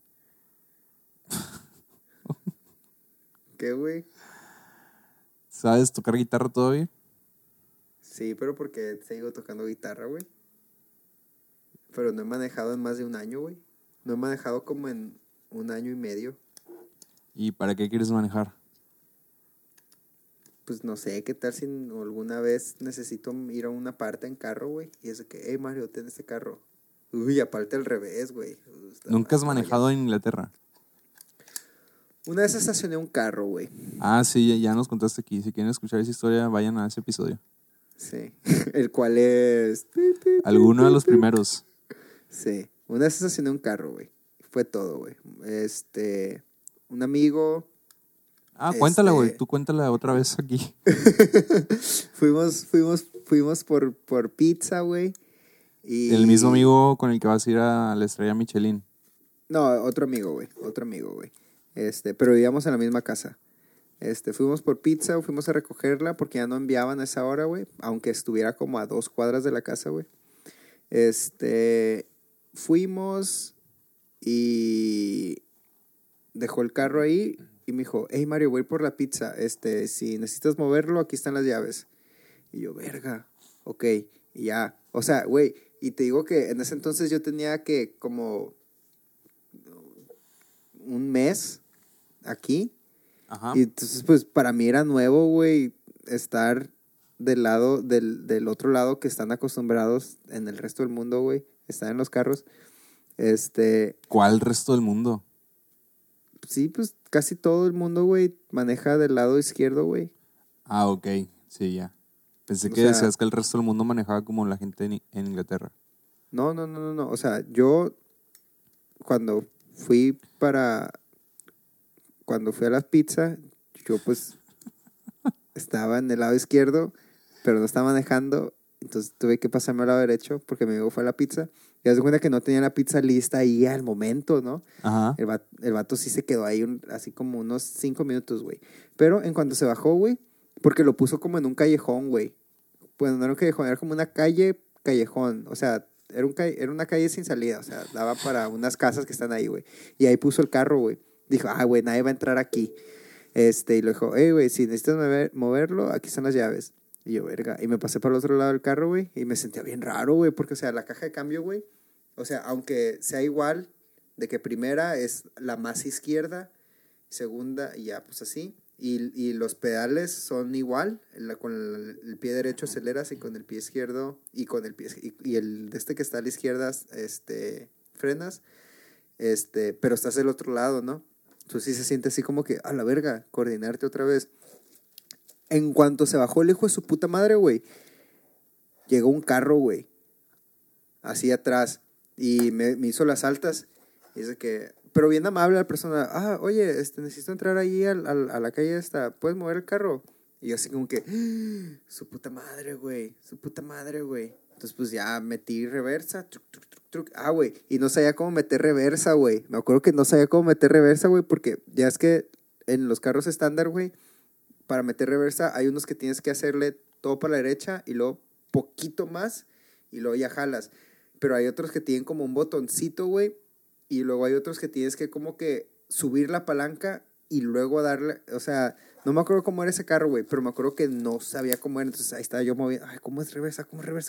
¿Qué, güey? ¿Sabes tocar guitarra todavía? Sí, pero porque sigo tocando guitarra, güey. Pero no he manejado en más de un año, güey. No he manejado como en 1 año y medio. ¿Y para qué quieres manejar? Pues no sé, ¿qué tal si alguna vez necesito ir a una parte en carro, güey? Y es de que, hey, Mario, ten este carro. Uy, aparte al revés, güey. ¿Nunca has manejado en Inglaterra? Una vez estacioné un carro, güey. Ah, sí, ya nos contaste aquí. Si quieren escuchar esa historia, vayan a ese episodio. Sí, el cual es... Alguno de los primeros. Sí, una vez estacioné un carro, güey. Fue todo, güey. Un amigo... Cuéntala, güey. Tú cuéntala otra vez aquí. fuimos por pizza, güey. Y... El mismo amigo con el que vas a ir a la Estrella Michelin. No, otro amigo, güey. Pero vivíamos en la misma casa. Fuimos por pizza, fuimos a recogerla porque ya no enviaban a esa hora, güey. Aunque estuviera como a 2 cuadras de la casa, güey. Fuimos y dejó el carro ahí y me dijo, hey Mario, voy por la pizza. Si necesitas moverlo, aquí están las llaves. Y yo, verga, ok, y ya. O sea, güey, y te digo que en ese entonces yo tenía que como un mes aquí. Ajá. Y entonces, pues, para mí era nuevo, güey, estar del otro lado que están acostumbrados en el resto del mundo, güey. Estar en los carros. ¿Cuál resto del mundo? Sí, pues, casi todo el mundo, güey, maneja del lado izquierdo, güey. Ah, ok. Sí, ya. Pensé que sea, decías que el resto del mundo manejaba como la gente en Inglaterra. No. O sea, yo cuando fui a las pizzas, yo pues estaba en el lado izquierdo, pero no estaba manejando, entonces tuve que pasarme al lado derecho porque mi amigo fue a la pizza. Y haz de cuenta que no tenía la pizza lista ahí al momento, ¿no? Ajá. El vato sí se quedó ahí así como unos 5 minutos, güey. Pero en cuanto se bajó, güey, porque lo puso como en un callejón, güey. Bueno, no era un callejón, era como una callejón. O sea, era una calle sin salida. O sea, daba para unas casas que están ahí, güey. Y ahí puso el carro, güey. Dijo, güey, nadie va a entrar aquí. Y lo dijo, hey, güey, si necesitas moverlo, aquí están las llaves. Y yo, verga. Y me pasé para el otro lado del carro, güey. Y me sentía bien raro, güey. Porque, o sea, la caja de cambio, güey. O sea, aunque sea igual, de que primera es la más izquierda, segunda, y ya, pues así. Y los pedales son igual. Con el pie derecho aceleras y con el pie izquierdo. Y con el pie. Y el que está a la izquierda, frenas. Pero estás del otro lado, ¿no? Entonces sí se siente así como que, a la verga, coordinarte otra vez. En cuanto se bajó el hijo de su puta madre, güey, llegó un carro, güey, así atrás, y me hizo las altas. Y dice que, pero bien amable la persona, oye, necesito entrar ahí a la calle esta, ¿puedes mover el carro? Y yo así como que, su puta madre, güey. Entonces pues ya metí reversa, güey, y no sabía cómo meter reversa, güey. Me acuerdo que no sabía cómo meter reversa, güey, porque ya es que en los carros estándar, güey, para meter reversa hay unos que tienes que hacerle todo para la derecha y luego poquito más y luego ya jalas. Pero hay otros que tienen como un botoncito, güey, y luego hay otros que tienes que como que subir la palanca y luego darle, o sea, no me acuerdo cómo era ese carro, güey, pero me acuerdo que no sabía cómo era, entonces ahí estaba yo moviendo, ¿cómo es reversa?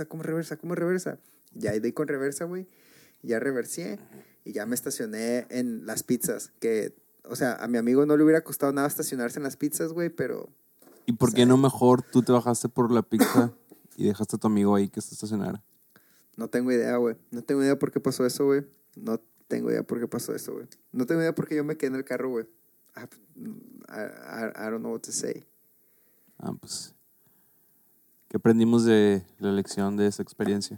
Ya di con reversa, güey, ya reversié y ya me estacioné en las pizzas, que, o sea, a mi amigo no le hubiera costado nada estacionarse en las pizzas, güey, pero... ¿Y por qué no mejor tú te bajaste por la pizza y dejaste a tu amigo ahí que se estacionara? No tengo idea, güey. No tengo idea por qué pasó eso, güey. No tengo idea por qué yo me quedé en el carro, güey. I don't know what to say. Pues, ¿qué aprendimos de la lección de esa experiencia?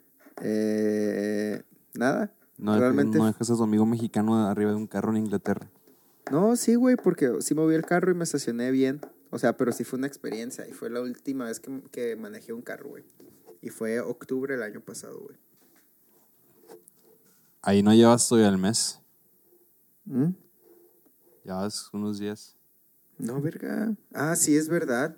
Nada. No dejas a tu amigo mexicano arriba de un carro en Inglaterra. No, sí, güey, porque sí moví el carro y me estacioné bien. O sea, pero sí fue una experiencia. Y fue la última vez que manejé un carro, güey. Y fue octubre del año pasado, güey. Ahí no llevas todavía el mes. ¿Mm? Llevas unos días. No, verga. Sí, es verdad.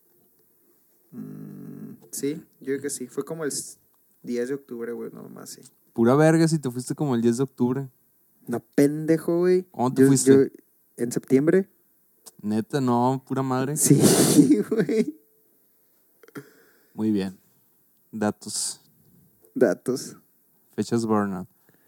Sí, yo creo que sí. Fue como el 10 de octubre, güey, nomás, sí. Pura verga si te fuiste como el 10 de octubre. No, pendejo, güey. ¿Cuándo te fuiste? ¿En septiembre? Neta, no, pura madre. Sí, güey. Muy bien. Datos. Fechas. Fechas burnout.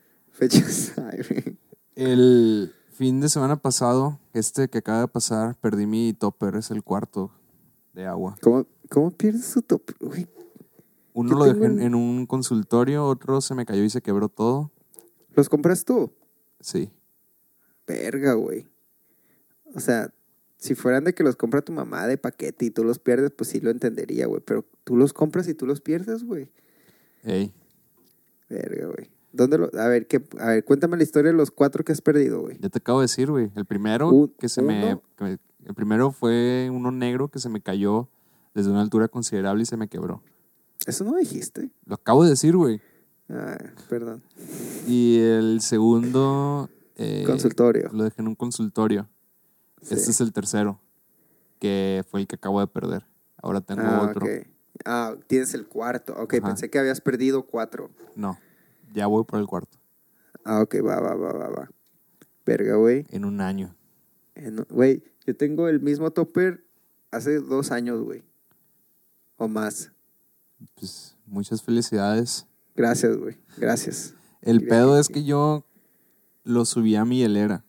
El fin de semana pasado, que acaba de pasar, perdí mi topper, es el cuarto de agua. ¿Cómo pierdes su topper, güey? Uno lo dejé en un consultorio, otro se me cayó y se quebró todo. ¿Los compras tú? Sí. Verga, güey. O sea, si fueran de que los compra tu mamá de paquete y tú los pierdes, pues sí lo entendería, güey. Pero tú los compras y tú los pierdes, güey. Ey. Verga, güey. ¿Dónde lo...? A ver, cuéntame la historia de los 4 que has perdido, güey. Ya te acabo de decir, güey. El primero el primero fue uno negro que se me cayó desde una altura considerable y se me quebró. Eso no dijiste. Lo acabo de decir, güey. Ah, perdón. Y el segundo... Consultorio. Lo dejé en un consultorio. Sí. Este es el tercero, que fue el que acabo de perder. Ahora tengo otro. Okay. Tienes el cuarto. Ok, Ajá. pensé que habías perdido 4. No, ya voy por el cuarto. Ok, va. Verga, güey. En un año. Güey, yo tengo el mismo topper hace 2 años, güey. O más. Pues muchas felicidades. Gracias, güey. Gracias. El Quería pedo es que yo lo subí a mi hielera.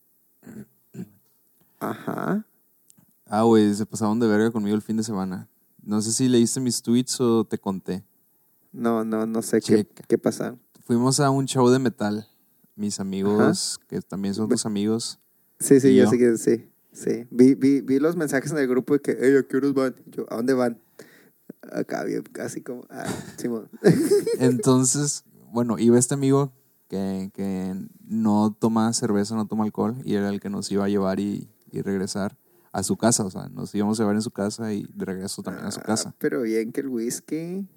Ajá. Güey, se pasaron de verga conmigo el fin de semana. No sé si leíste mis tweets o te conté. No sé Checa. qué pasa. Fuimos a un show de metal. Mis amigos, que también son tus amigos. Sí, ¿Y ya yo? sé que sí. Sí. Vi los mensajes en el grupo de que, ¿a qué horas van? Yo, ¿a dónde van? Acá, bien, así como, Simón. Entonces, bueno, iba este amigo que no toma cerveza, no toma alcohol, y era el que nos iba a llevar y regresar a su casa. O sea, nos íbamos a llevar en su casa y de regreso también a su casa. Pero bien que el whisky.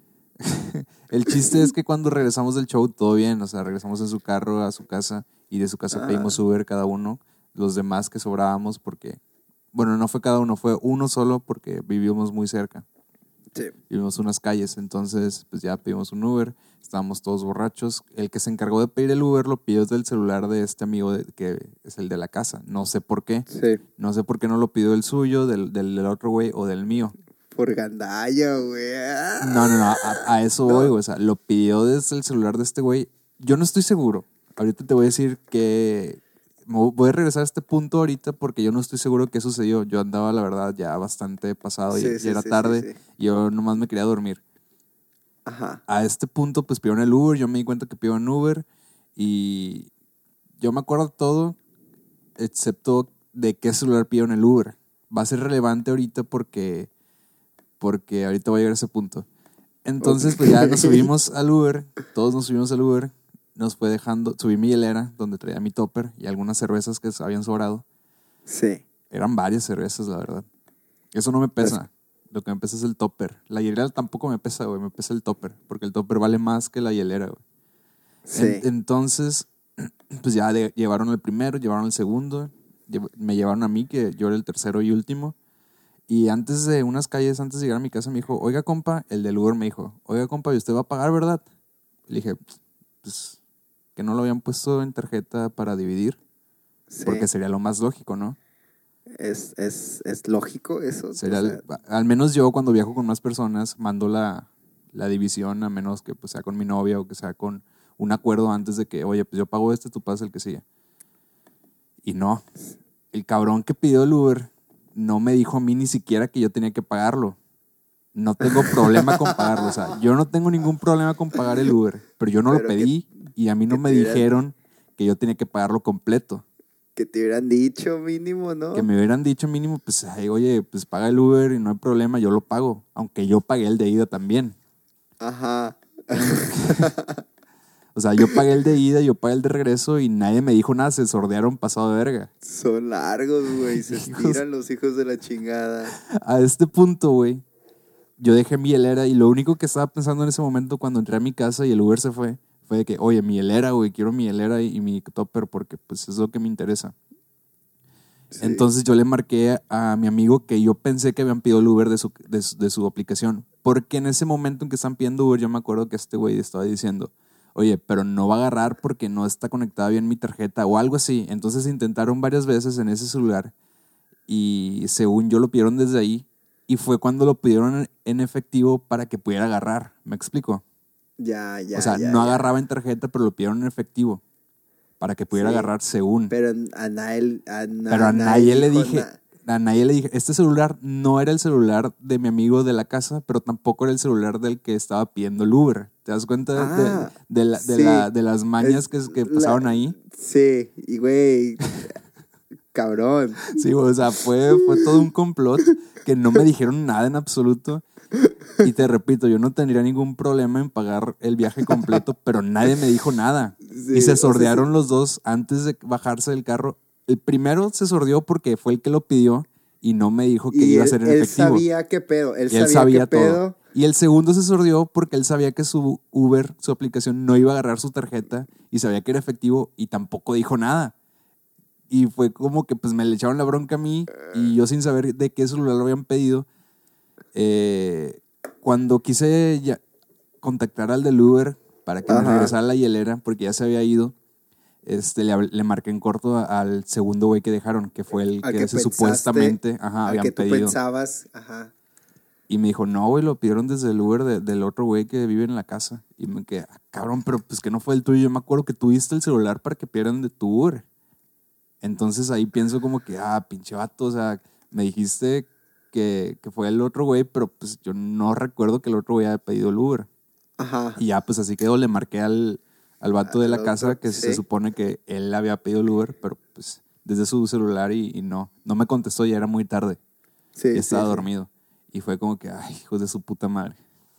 El chiste es que cuando regresamos del show, todo bien. O sea, regresamos en su carro a su casa y de su casa pedimos Uber cada uno. Los demás que sobrábamos porque... Bueno, no fue cada uno, fue uno solo porque vivíamos muy cerca. Sí. Vivimos unas calles, entonces pues ya pedimos un Uber, estábamos todos borrachos. El que se encargó de pedir el Uber lo pidió desde el celular de este amigo que es el de la casa. No sé por qué. Sí. No sé por qué no lo pidió el suyo, del otro güey o del mío. Por gandalla, güey. No, a eso voy, güey. O sea, lo pidió desde el celular de este güey. Yo no estoy seguro. Ahorita te voy a decir que... Voy a regresar a este punto ahorita porque yo no estoy seguro qué sucedió. Yo andaba, la verdad, ya bastante pasado y era tarde. Sí. Y yo nomás me quería dormir. Ajá. A este punto, pues pidieron el Uber. Yo me di cuenta que pidieron Uber. Y yo me acuerdo de todo, excepto de qué celular pidieron el Uber. Va a ser relevante ahorita porque ahorita voy a llegar a ese punto. Entonces, pues ya nos subimos al Uber. Todos nos subimos al Uber. Nos fue dejando, subí mi hielera donde traía mi topper y algunas cervezas que habían sobrado. Sí. Eran varias cervezas, la verdad. Eso no me pesa. Lo que me pesa es el topper. La hielera tampoco me pesa, güey. Me pesa el topper. Porque el topper vale más que la hielera, güey. Sí. Entonces, pues ya llevaron el primero, llevaron el segundo. Me llevaron a mí, que yo era el tercero y último. Y antes de unas calles, antes de llegar a mi casa, me dijo, oiga, compa, el del Uber me dijo, oiga, compa, ¿y usted va a pagar, verdad? Le dije, pues... que no lo habían puesto en tarjeta para dividir, Sí. porque sería lo más lógico, ¿no? Es lógico eso. Sería al menos yo cuando viajo con más personas mando la división, a menos que pues, sea con mi novia o que sea con un acuerdo antes de que, oye, pues yo pago tú pagas el que sigue. Y no, el cabrón que pidió el Uber no me dijo a mí ni siquiera que yo tenía que pagarlo. No tengo problema con pagarlo, o sea, yo no tengo ningún problema con pagar el Uber, pero yo no lo pedí y a mí no me dijeron que yo tenía que pagarlo completo. Que te hubieran dicho mínimo, ¿no? Que me hubieran dicho mínimo, pues, ay, oye, pues paga el Uber y no hay problema, yo lo pago, aunque yo pagué el de ida también. Ajá. O sea, yo pagué el de ida, yo pagué el de regreso y nadie me dijo nada, se sordearon pasado de verga. Son largos, güey, se estiran los hijos de la chingada. A este punto, güey, yo dejé mi hielera y lo único que estaba pensando en ese momento cuando entré a mi casa y el Uber se fue de que, oye, mi hielera, güey, quiero mi hielera y mi topper porque pues es lo que me interesa. Sí. Entonces yo le marqué a mi amigo que yo pensé que habían pedido el Uber de su aplicación, porque en ese momento en que están pidiendo Uber yo me acuerdo que este güey estaba diciendo, oye, pero no va a agarrar porque no está conectada bien mi tarjeta o algo así. Entonces intentaron varias veces en ese celular y según yo lo pidieron desde ahí y fue cuando lo pidieron en efectivo para que pudiera agarrar. ¿Me explico? Ya. O sea, no agarraba en tarjeta, pero lo pidieron en efectivo para que pudiera agarrar según. Pero a nadie le dije, este celular no era el celular de mi amigo de la casa, pero tampoco era el celular del que estaba pidiendo el Uber. ¿Te das cuenta de las mañas que pasaron ahí? Sí, y güey, cabrón. Sí, o sea, fue todo un complot que no me dijeron nada en absoluto. Y te repito, yo no tendría ningún problema en pagar el viaje completo, pero nadie me dijo nada. Sí, Y se o sea, sordearon sí. los dos antes de bajarse del carro. El primero se sordeó porque fue el que lo pidió y no me dijo que Y iba a él, ser en él efectivo. sabía qué pedo. Él Y él sabía qué sabía todo. pedo. Y el segundo se sordió porque él sabía que su Uber, su aplicación, no iba a agarrar su tarjeta y sabía que era efectivo y tampoco dijo nada. Y fue como que pues me le echaron la bronca a mí y yo sin saber de qué celular lo habían pedido. Cuando quise contactar al del Uber para que me Ajá. regresara a la hielera porque ya se había ido, le marqué en corto al segundo güey que dejaron, que fue el Al que que se pensaste, supuestamente al habían que tú pedido. pensabas. Ajá. Y me dijo, no, güey, lo pidieron desde el Uber del otro güey que vive en la casa. Y me quedé, cabrón, pero pues que no fue el tuyo. Yo me acuerdo que tuviste el celular para que pidieran de tu Uber. Entonces ahí pienso como que, pinche vato, o sea, me dijiste que fue el otro güey, pero pues yo no recuerdo que el otro güey haya pedido el Uber. Ajá. Y ya, pues así quedó, le marqué al vato de Al la casa otro, que se sí. supone que él había pedido el Uber, pero pues desde su celular y no me contestó, ya era muy tarde. Sí, Ya estaba sí, sí. dormido. Y fue como que, ay, hijos de su puta madre.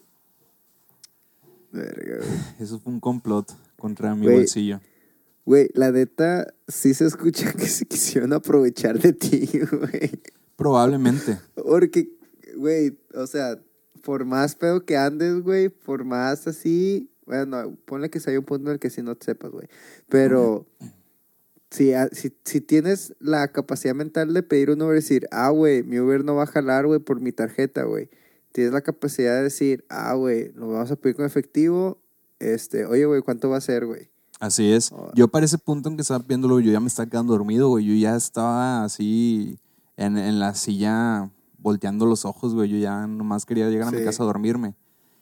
Verga, güey. Eso fue un complot contra mi Güey. bolsillo. Güey, la neta, sí se escucha que se quisieron aprovechar de ti, güey. Probablemente. Porque, güey, o sea, por más pedo que andes, güey, por más así, bueno, ponle que sea un punto en el que sí no te sepas, güey. Pero si tienes la capacidad mental de pedir un Uber y decir, güey, mi Uber no va a jalar, güey, por mi tarjeta, güey. Tienes la capacidad de decir, güey, lo vamos a pedir con efectivo, oye, güey, ¿cuánto va a ser, güey? Así es. Yo para ese punto en que estaba viéndolo, yo ya me estaba quedando dormido, güey. Yo ya estaba así en la silla volteando los ojos, güey. Yo ya nomás quería llegar a mi Sí. casa a dormirme.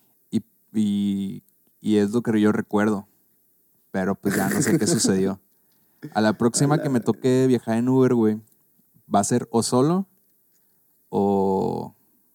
Y es lo que yo recuerdo. Pero pues ya no sé qué sucedió. A la próxima que me toque viajar en Uber, güey, va a ser o solo o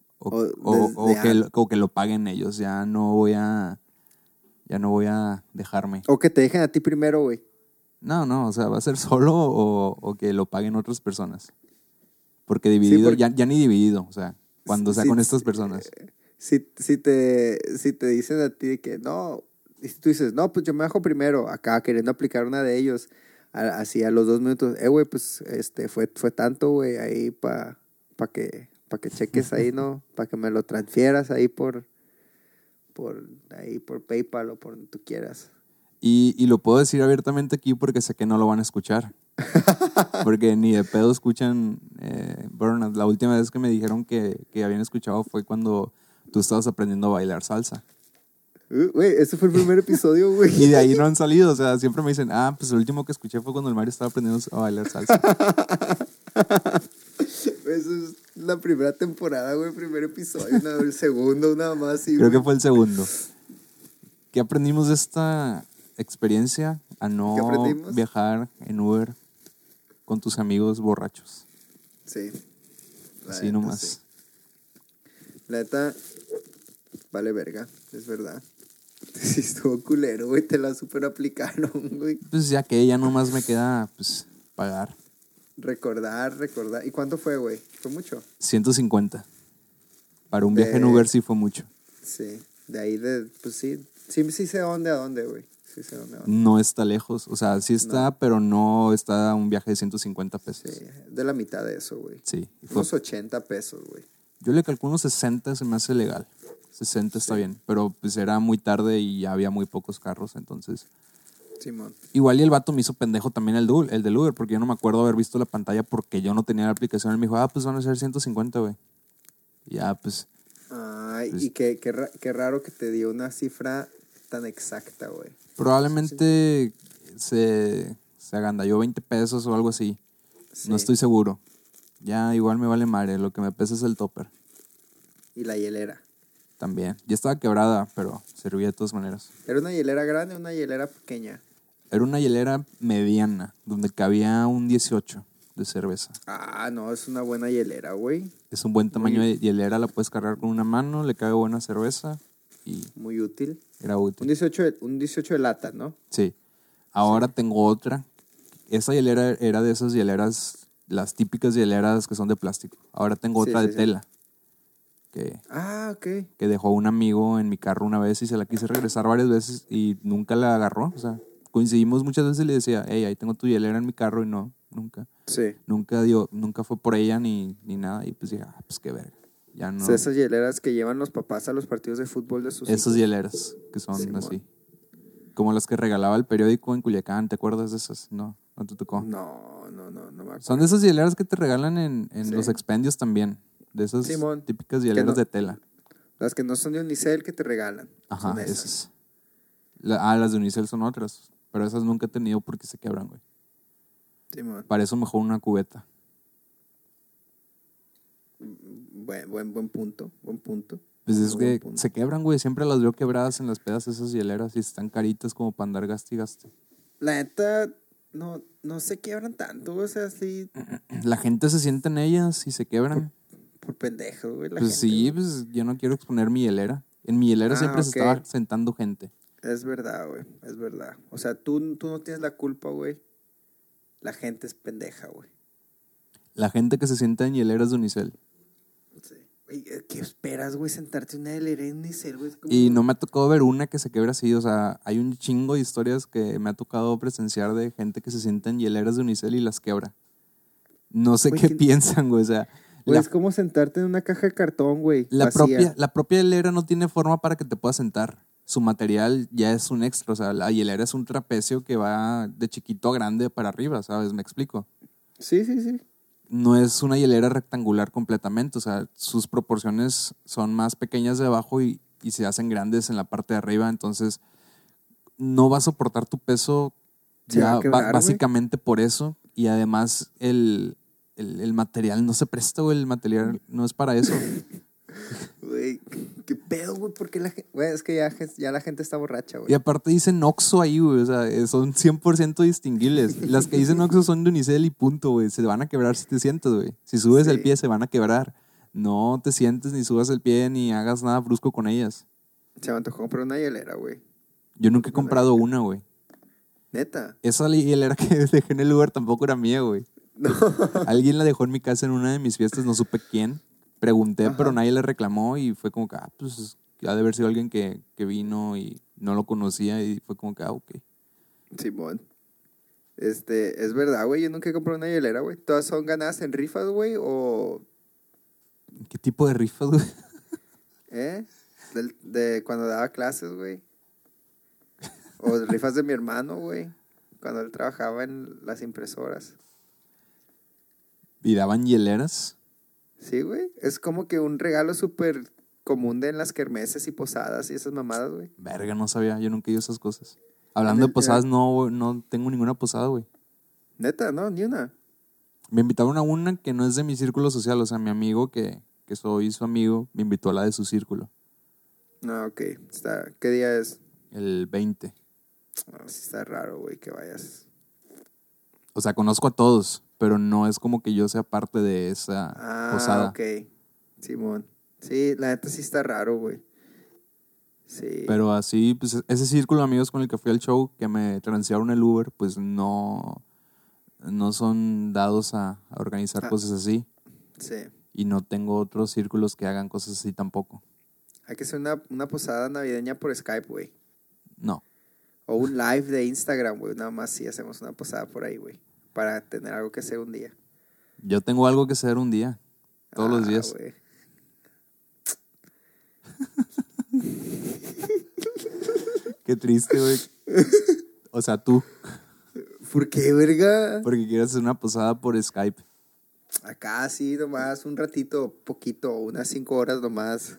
que lo paguen ellos. Ya no voy a dejarme. O que te dejen a ti primero, güey. No, o sea, va a ser solo o que lo paguen otras personas. Porque Sí, dividido, porque ya ni dividido, o sea, cuando sea si, con estas personas. si te dicen a ti de que no, y si tú dices, no, pues yo me bajo primero, acá queriendo aplicar una de ellos, así a los 2 minutos, güey, pues fue tanto, güey, ahí para que cheques ahí, ¿no? Para que me lo transfieras ahí por PayPal o por donde tú quieras. Y lo puedo decir abiertamente aquí porque sé que no lo van a escuchar. Porque ni de pedo escuchan Burnout. La última vez que me dijeron que habían escuchado fue cuando tú estabas aprendiendo a bailar salsa. Güey, ese fue el primer episodio, güey. Y de ahí no han salido, o sea, siempre me dicen, pues el último que escuché fue cuando el Mario estaba aprendiendo a bailar salsa. Eso es la primera temporada, güey, el primer episodio, el segundo, nada más. Sí, Creo güey. que fue el segundo. ¿Qué aprendimos de esta experiencia a ¿Qué no aprendimos? viajar en Uber con tus amigos borrachos? Sí. La Así neta, nomás. sí. La neta, vale verga, es verdad. Sí, estuvo culero, güey, te la super aplicaron, güey. Pues ya que ya nomás me queda pues pagar Recordar. ¿Y cuánto fue, güey? ¿Fue mucho? 150. Para un viaje en Uber sí fue mucho. Sí, de ahí pues sí sé a dónde, güey. Sí sé dónde. No está lejos, o sea, sí está, pero no está un viaje de 150 pesos. Sí, de la mitad de eso, güey. Sí. Unos 80 pesos, güey. Yo le calculo 60, se me hace legal. 60 está bien, pero pues era muy tarde y ya había muy pocos carros, entonces... Simón. Igual y el vato me hizo pendejo también el del Uber, porque yo no me acuerdo haber visto la pantalla porque yo no tenía la aplicación. Él me dijo, pues van a ser 150, güey. Y ya, pues... Ay, Pues- y qué raro que te dio una cifra tan exacta, güey. Probablemente se agandalló 20 pesos o algo así. Sí. No estoy seguro. Ya igual me vale madre, lo que me pesa es el topper. Y la hielera. También. Ya estaba quebrada, pero servía de todas maneras. ¿Era una hielera grande o una hielera pequeña? Era una hielera mediana, donde cabía un 18 de cerveza. No, es una buena hielera, güey. Es un buen tamaño de hielera, la puedes cargar con una mano, le cabe buena cerveza y Muy útil. era Un útil. 18 de lata, ¿no? Sí. Ahora tengo otra. Esa hielera era de esas hieleras, las típicas hieleras que son de plástico. Ahora tengo Sí, otra sí, de sí. tela, que Ah, ok. dejó un amigo en mi carro una vez y se la quise regresar varias veces y nunca la agarró. O sea, coincidimos muchas veces y le decía, hey, ahí tengo tu hielera en mi carro y no, nunca. Sí. Nunca fue por ella ni nada. Y pues dije, pues qué verga. Ya O no. sea, esas hieleras que llevan los papás a los partidos de fútbol de sus Esas hijos. hieleras que son Simón. así. Como las que regalaba el periódico en Culiacán, ¿te acuerdas de esas? No te tocó. No me acuerdo. Son de esas hieleras que te regalan en Sí. los expendios también. De esas Simón. típicas Que hieleras no- de tela. Las que no son de Unicel que te regalan. Ajá, Son esas. Las de Unicel son otras. Pero esas nunca he tenido porque se quebran, güey. Simón. Para eso mejor una cubeta. Buen punto. Buen punto. Pues es Muy que buen punto. se quebran, güey. Siempre las veo quebradas en las pedas esas hieleras y están caritas como para andar gaste y gaste. La neta, no se quiebran tanto, o sea, sí, La gente se sienta en ellas y se quebran. por pendejo, güey. La Pues gente, sí, güey. pues yo no quiero exponer mi hielera. En mi hielera siempre se ok. estaba sentando gente. Es verdad, güey. Es verdad. O sea, tú no tienes la culpa, güey. La gente es pendeja, güey. La gente que se sienta en hieleras de Unicel. Sí. Güey, ¿qué esperas, güey? Sentarte en una hielera en Unicel, güey. Es como- Y no me ha tocado ver una que se quebre así. O sea, hay un chingo de historias que me ha tocado presenciar de gente que se sienta en hieleras de Unicel y las quebra. No sé Güey, qué que- piensan, güey. O sea, Güey, la, es como sentarte en una caja de cartón, güey. la vacía. propia hilera no tiene forma para que te puedas sentar. Su material ya es un extra. O sea, la hilera es un trapecio que va de chiquito a grande para arriba, ¿sabes? ¿Me explico? Sí. No es una hielera rectangular completamente. O sea, sus proporciones son más pequeñas de abajo y se hacen grandes en la parte de arriba. Entonces, no va a soportar tu peso Se va a ya quebrar, güey. básicamente por eso. Y además, el material no se presta, güey. El material no es para eso. Güey, qué pedo, güey. Porque la gente. Güey, es que ya la gente está borracha, Y güey. aparte dicen Oxxo ahí, güey. O sea, son 100% distinguibles. Las que dicen Oxxo son de Unicel y punto, güey. Se van a quebrar si te sientas, güey. Si subes Sí. el pie, se van a quebrar. No te sientes ni subas el pie ni hagas nada brusco con ellas. Se me antojó comprar una hielera, güey. Yo nunca he comprado una, güey. Neta. Esa hielera que dejé en el lugar tampoco era mía, güey. No. Alguien la dejó en mi casa en una de mis fiestas, no supe quién. Pregunté, Ajá. pero nadie le reclamó y fue como que, pues ha de haber sido alguien que vino y no lo conocía y fue como que, ok. Simón. Es verdad, güey. Yo nunca he comprado una hielera, güey. ¿Todas son ganadas en rifas, güey? ¿O ¿Qué tipo de rifas, güey? de cuando daba clases, güey? ¿O de rifas de mi hermano, güey? Cuando él trabajaba en las impresoras. ¿Y daban hieleras? Sí, güey. Es como que un regalo súper común de en las kermeses y posadas y esas mamadas, güey. Verga, no sabía, yo nunca he ido a esas cosas. Hablando En de el- posadas, no tengo ninguna posada, güey. Neta, no, ni una. Me invitaron a una que no es de mi círculo social, o sea, mi amigo que soy su amigo, me invitó a la de su círculo, No, ok. ¿Qué día es? el 20. No, sí está raro, güey, que vayas. O sea, conozco a todos, pero no es como que yo sea parte de esa posada. Ok. Simón. Sí, la neta sí está raro, güey. Sí. Pero así, pues ese círculo de amigos con el que fui al show, que me transearon el Uber, pues no son dados a organizar cosas así. Sí. Y no tengo otros círculos que hagan cosas así tampoco. Hay que hacer una posada navideña por Skype, güey. No. O un live de Instagram, güey. Nada más si hacemos una posada por ahí, güey. Para tener algo que hacer un día. Yo tengo algo que hacer un día. Todos los días. Güey. Qué triste, güey. O sea, tú. ¿Por qué, verga? Porque quieres hacer una posada por Skype. Acá sí, nomás un ratito, poquito, unas 5 horas nomás.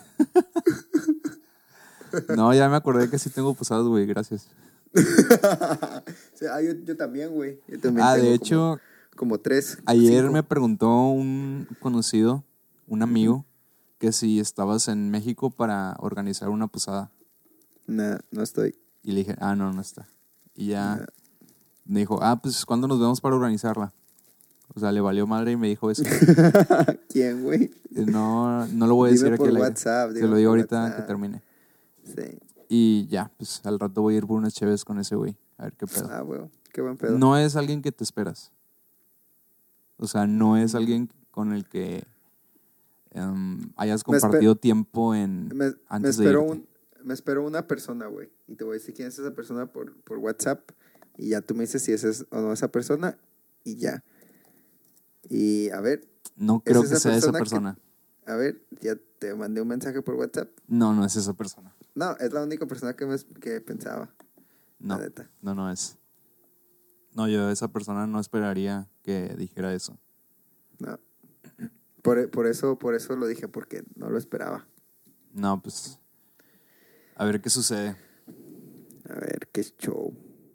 No, ya me acordé que sí tengo posadas, güey. Gracias. Sí, yo también, güey. Yo también De tengo hecho, como 3. ayer 5. me preguntó un conocido, un amigo, que si estabas en México para organizar una posada. No estoy. Y le dije, no está. Y ya me dijo, pues ¿cuándo nos vemos para organizarla? O sea, le valió madre y me dijo eso. ¿Quién, güey? No lo voy a Dime decir aquí por al aire. WhatsApp, Se dime lo digo por ahorita WhatsApp. que termine. Sí. Y ya, pues al rato voy a ir por unas cheves con ese güey. A ver qué pedo. Güey. Qué buen pedo. No es alguien que te esperas. O sea, no es alguien con el que hayas Me espe- compartido tiempo Me antes de espero irte. me espero una persona, güey. Y te voy a decir quién es esa persona por WhatsApp. Y ya tú me dices si es o no esa persona. Y ya. Y a ver, No ¿es creo que esa sea esa persona persona. a ver, ya te mandé un mensaje por WhatsApp. No, no es esa persona. No, es la única persona que pensaba. La No, neta. no es. No, yo esa persona no esperaría que dijera eso. No. Por eso lo dije, porque no lo esperaba. No, pues, a ver qué sucede. A ver, qué show.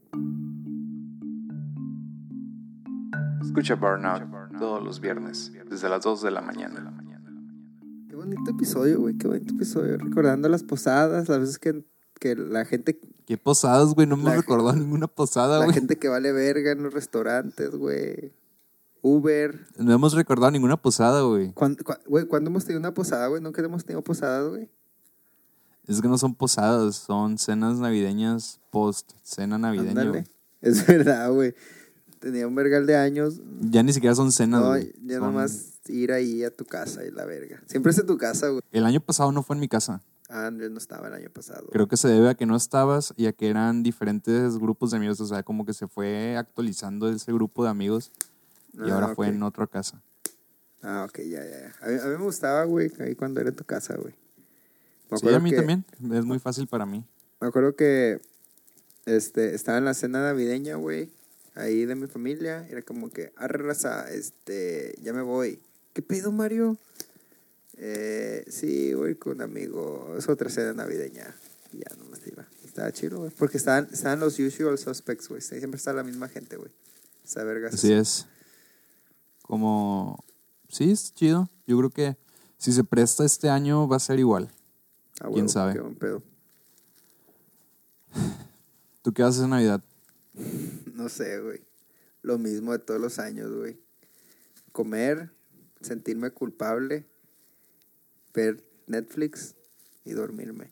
Escucha Burnout todos los viernes, desde las 2 de la mañana. Qué bonito episodio, güey, qué bonito episodio. Recordando las posadas, las veces que la gente, ¿Qué posadas, güey? No me La recordado ninguna posada, la güey. gente que vale verga en los restaurantes, güey. Uber. No hemos recordado ninguna posada, güey. Güey, ¿cuándo hemos tenido una posada, güey? Nunca hemos tenido posadas, güey. Es que no son posadas, son cenas navideñas cena navideña, Ándale. güey. Es verdad, güey. Tenía un vergal de años. Ya ni siquiera son cenas, No, güey. ya Son- nomás ir ahí a tu casa y la verga. Siempre es en tu casa, güey. El año pasado no fue en mi casa. Ah, Andrés no estaba el año pasado. Creo que se debe a que no estabas y a que eran diferentes grupos de amigos. O sea, como que se fue actualizando ese grupo de amigos y ahora fue ok. en otra casa. Ah, ok, ya. A mí me gustaba, güey, ahí cuando era en tu casa, güey. Me Sí, acuerdo a mí que- también. Es muy fácil para mí. Me acuerdo que estaba en la cena navideña, güey, ahí de mi familia. Era como que, arre raza, ya me voy. ¿Qué pedo, Mario? Sí, voy con un amigo. Es otra cena navideña. Y ya nomás iba. Estaba chido, güey. Porque estaban los usual suspects, güey. Siempre está la misma gente, güey. Esa verga. Así es. Como... Sí, es chido. Yo creo que si se presta este año va a ser igual. Ah, ¿Quién huevo, sabe? Qué buen pedo. ¿Tú qué haces en Navidad? No sé, güey. Lo mismo de todos los años, güey. Comer, sentirme culpable, ver Netflix y dormirme.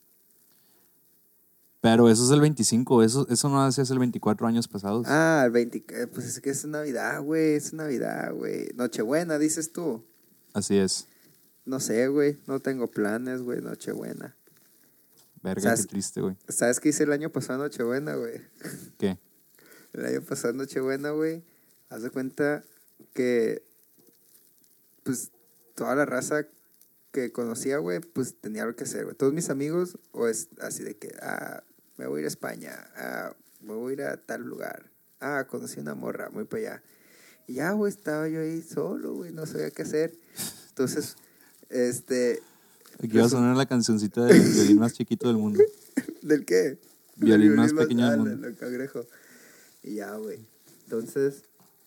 Pero eso es el 25. Eso no hacías el 24 años pasados. Ah, el 20. Pues es que es Navidad, güey. Es Navidad, güey. Nochebuena, dices tú. Así es. No sé, güey. No tengo planes, güey. Nochebuena. Verga, ¿Sabes? qué triste, güey. ¿Sabes qué hice el año pasado Nochebuena, güey? ¿Qué? El año pasado Nochebuena, güey. Haz de cuenta que, pues, toda la raza que conocía, güey, pues tenía algo que hacer, güey. Todos mis amigos, o es así de que, me voy a ir a España, me voy a ir a tal lugar, conocí una morra, muy para allá. Y ya, güey, estaba yo ahí solo, güey, no sabía qué hacer. Entonces, Aquí va a sonar la cancioncita del violín más chiquito del mundo. ¿del qué? Violín más pequeño del mundo. El cangrejo. Y ya, güey. Entonces,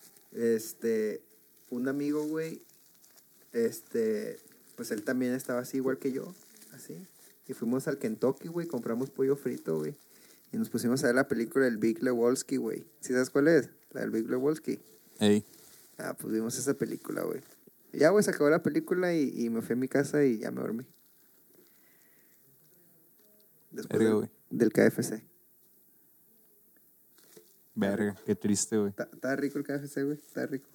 un amigo, güey, pues él también estaba así igual que yo, así. Y fuimos al Kentucky, güey, compramos pollo frito, güey. Y nos pusimos a ver la película del Big Lebowski, güey. ¿Sí sabes cuál es? La del Big Lebowski. Ey, Pues vimos esa película, güey. Y ya, güey, se acabó la película y me fui a mi casa y ya me dormí. Después verga, güey. del KFC. Verga, qué triste, güey. Está rico el KFC, güey. Está rico.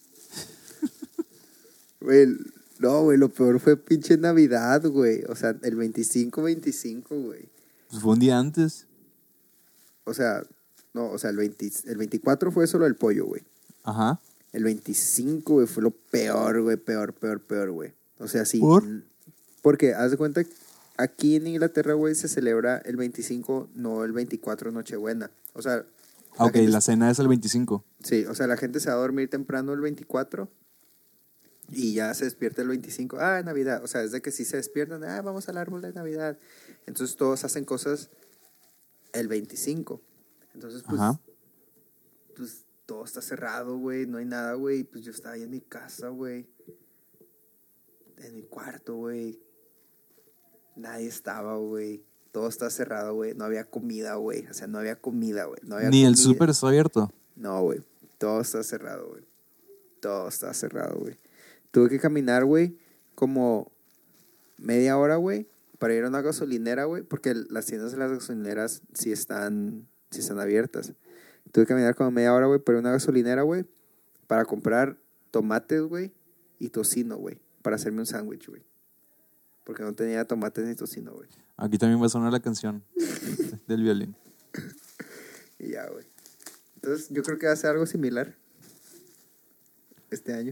Güey, no, güey, lo peor fue pinche Navidad, güey. O sea, el 25, güey. Pues fue un día antes. O sea, no, o sea, el 24 fue solo el pollo, güey. Ajá. El 25, güey, fue lo peor, güey. Peor, güey. O sea, sí. ¿Por? Porque, haz de cuenta, aquí en Inglaterra, güey, se celebra el 25, no el 24 Nochebuena. O sea... Ok, gente- la cena es el 25. Sí, o sea, la gente se va a dormir temprano el 24 y ya se despierta el 25. Navidad. O sea, es de que sí se despiertan, vamos al árbol de Navidad. Entonces todos hacen cosas el 25. Entonces, Ajá. pues todo está cerrado, güey, no hay nada, güey. Pues yo estaba ahí en mi casa, güey. En mi cuarto, güey. Nadie estaba, güey. Todo está cerrado, güey. No había comida, güey. O sea, no había comida, güey. No había Ni el comida. súper está abierto. No, güey. Todo está cerrado, güey. Todo está cerrado, güey. Tuve que caminar, güey, como media hora, güey, para ir a una gasolinera, güey, porque las tiendas de las gasolineras sí están abiertas. Tuve que caminar como media hora, güey, para ir a una gasolinera, güey, para comprar tomates, güey, y tocino, güey, para hacerme un sándwich, güey. Porque no tenía tomates ni tocino, güey. Aquí también va a sonar la canción del violín. Y ya, güey. Entonces, yo creo que va a ser algo similar este año.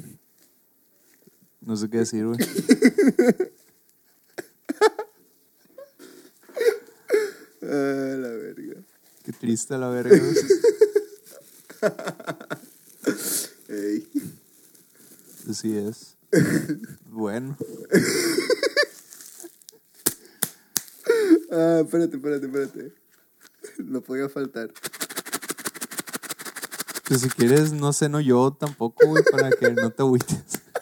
No sé qué decir, güey. Ah, la verga. Qué triste la verga, güey. Ey. Así es. Bueno. Ah, espérate. No podía faltar. Pues si quieres, no ceno yo tampoco, güey, para que no te agüites.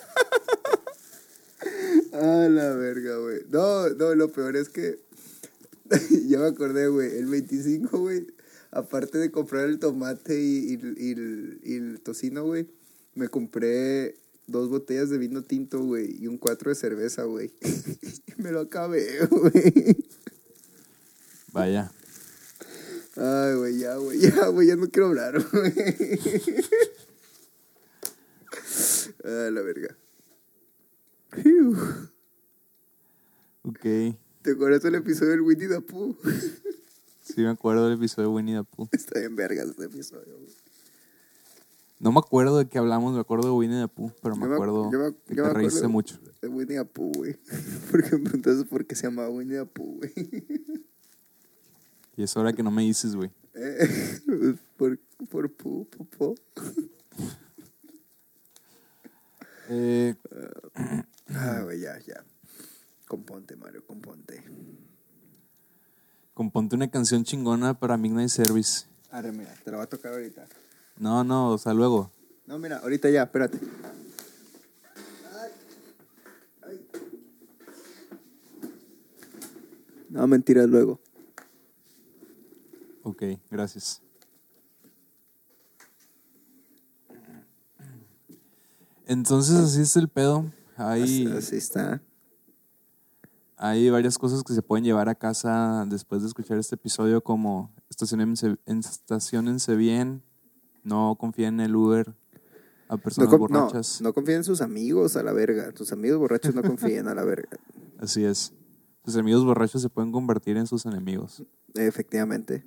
Ah, la verga, güey. No, lo peor es que ya me acordé, güey. El 25, güey, aparte de comprar el tomate y el tocino, güey, me compré 2 botellas de vino tinto, güey, y un 4 de cerveza, güey. Me lo acabé, güey. Vaya. Ay, güey, ya no quiero hablar, güey. Ah, la verga. Fiu. Ok. ¿Te acuerdas del episodio del Winnie the Pooh? Sí, me acuerdo del episodio de Winnie the Pooh. Está bien vergas ese episodio, güey. No me acuerdo de qué hablamos, me acuerdo de Winnie the Pooh, pero me acuerdo que te reíste mucho. De Winnie the Pooh, güey. Por ejemplo, entonces, ¿por qué se llamaba Winnie the Pooh, güey? Y es hora que no me dices, güey. Por Pooh, popó. Güey, ya. Componte, Mario, componte. Componte una canción chingona para Midnight Service. Arre, mira, te la va a tocar ahorita. No, o sea, luego. No, mira, ahorita ya, espérate. Ay. No, mentiras, luego. Ok, gracias. Entonces así es el pedo. Así está. Hay varias cosas que se pueden llevar a casa después de escuchar este episodio, como estaciónense bien, no confíen en el Uber a personas borrachas. No confíen en sus amigos a la verga. Tus amigos borrachos no confíen a la verga. Así es. Tus amigos borrachos se pueden convertir en sus enemigos. Efectivamente.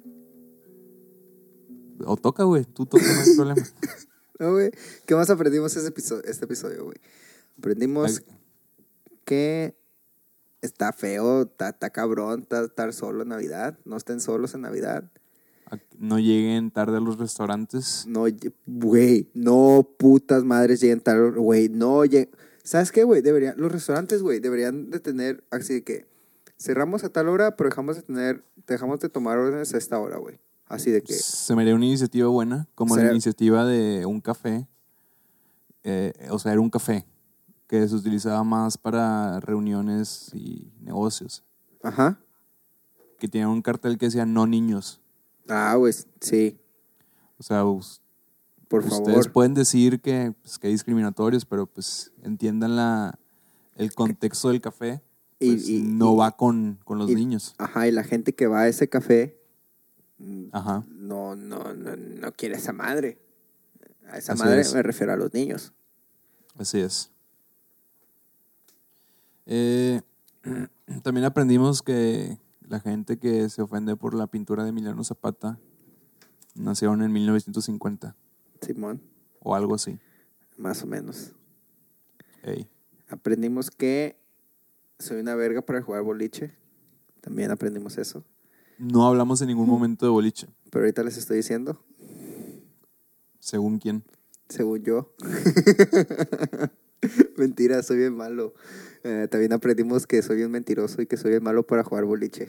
O toca, güey. Tú toca, no hay problema. No, güey. ¿Qué más aprendimos este episodio, güey? Aprendimos que está feo, está cabrón estar solo en Navidad. No estén solos en Navidad. No lleguen tarde a los restaurantes. No, güey, no putas madres lleguen tarde, güey, no lleguen. ¿Sabes qué, güey? Los restaurantes, güey, deberían de tener, así que cerramos a tal hora, pero dejamos de tomar órdenes a esta hora, güey. Así de que... Se me haría una iniciativa buena, como la iniciativa de un café. O sea, era un café que se utilizaba más para reuniones y negocios. Ajá. Que tenía un cartel que decía no niños. Ah, güey, sí. O sea, por ustedes favor. pueden decir que hay discriminatorios, pero pues entiendan el contexto del café. Pues no va con los niños. Ajá, y la gente que va a ese café ajá. No quiere esa madre. A esa Así madre es. me refiero a los niños. Así es. También aprendimos que la gente que se ofende por la pintura de Emiliano Zapata nacieron en 1950. Simón. O algo así. Más o menos. Ey. Aprendimos que soy una verga para jugar boliche. También aprendimos eso. No hablamos en ningún momento de boliche. Pero ahorita les estoy diciendo. ¿Según quién? Según yo. Mentira, soy bien malo. También aprendimos que soy bien mentiroso y que soy bien malo para jugar boliche.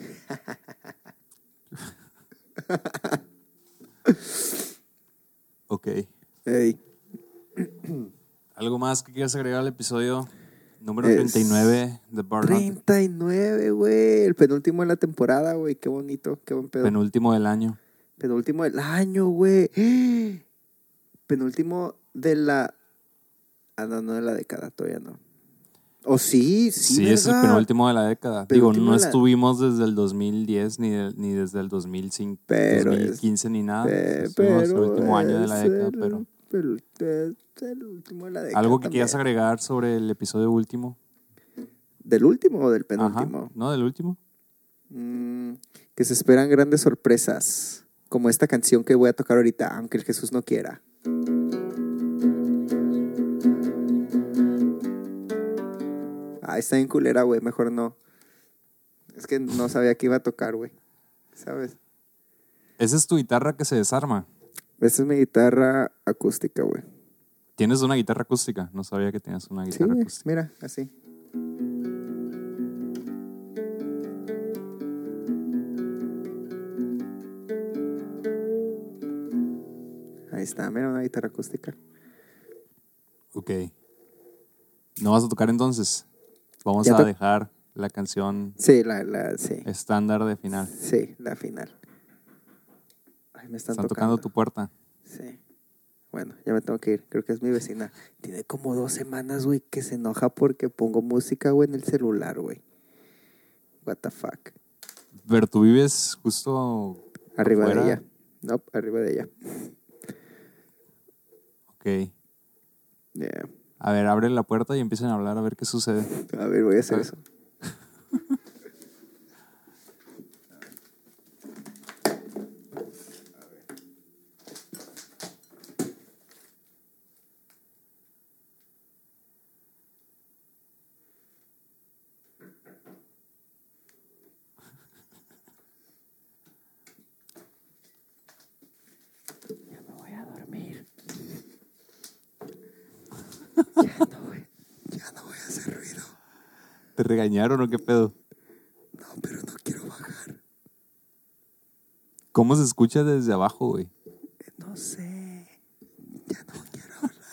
Ok. Ey. ¿Algo más que quieras agregar al episodio número 39 de Burnout? 39, güey. El penúltimo de la temporada, güey. Qué bonito, qué buen pedo. Penúltimo del año. Penúltimo del año, güey. Penúltimo de la... no de la década, todavía no. ¿O sí? Sí, es el penúltimo de la década. Penúltimo Digo, no estuvimos desde el 2010 ni desde el 2005, pero 2015 ni nada. pero Estuvimos el último año de la década, pero... el último de la década. ¿Algo que también. quieras agregar sobre el episodio último? ¿Del último o del Ajá. penúltimo? ¿No, del último? Que se esperan grandes sorpresas. Como esta canción que voy a tocar ahorita, aunque el Jesús no quiera. Está bien culera, güey. Mejor no. Es que no sabía que iba a tocar, güey. ¿Sabes? Esa es tu guitarra que se desarma. Esta es mi guitarra acústica, güey. ¿Tienes una guitarra acústica? No sabía que tenías una Sí, guitarra güey. acústica. Mira, así. Ahí está, mira, una guitarra acústica. Ok. ¿No vas a tocar entonces? Vamos Ya a to- dejar la canción Sí, sí. estándar de final. Sí, la final. Ay, me están tocando tu puerta. Sí. Bueno, ya me tengo que ir. Creo que es mi vecina. Tiene como 2 semanas, güey, que se enoja porque pongo música, güey, en el celular, güey. What the fuck. Pero tú vives justo Arriba afuera. de ella. No, arriba de ella. Ok. Yeah. A ver, abre la puerta y empiecen a hablar a ver qué sucede. A ver, voy a hacer A ver. eso. Ya me voy a dormir. Ya no voy a hacer ruido. ¿Te regañaron o qué pedo? No, pero no quiero bajar. ¿Cómo se escucha desde abajo, güey? No sé. Ya no quiero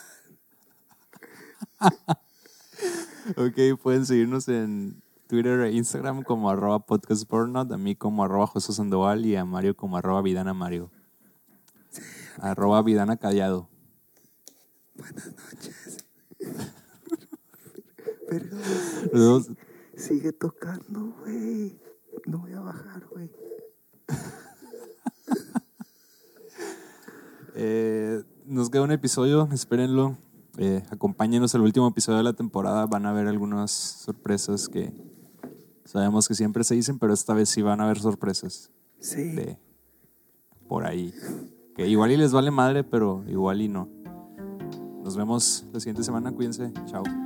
hablar. Ok, pueden seguirnos en Twitter e Instagram como @podcastburnout, a mí como @José Sandoval y a Mario como @Vidana Mario. @Vidana Callado. Buenas noches. Pero Los dos- sigue tocando, güey. No voy a bajar, güey. Nos queda un episodio, espérenlo. Acompáñenos al último episodio de la temporada. Van a haber algunas sorpresas que sabemos que siempre se dicen, pero esta vez sí van a haber sorpresas Sí. de por ahí. Que igual y les vale madre, pero igual y no. Nos vemos la siguiente semana. Cuídense. Chao.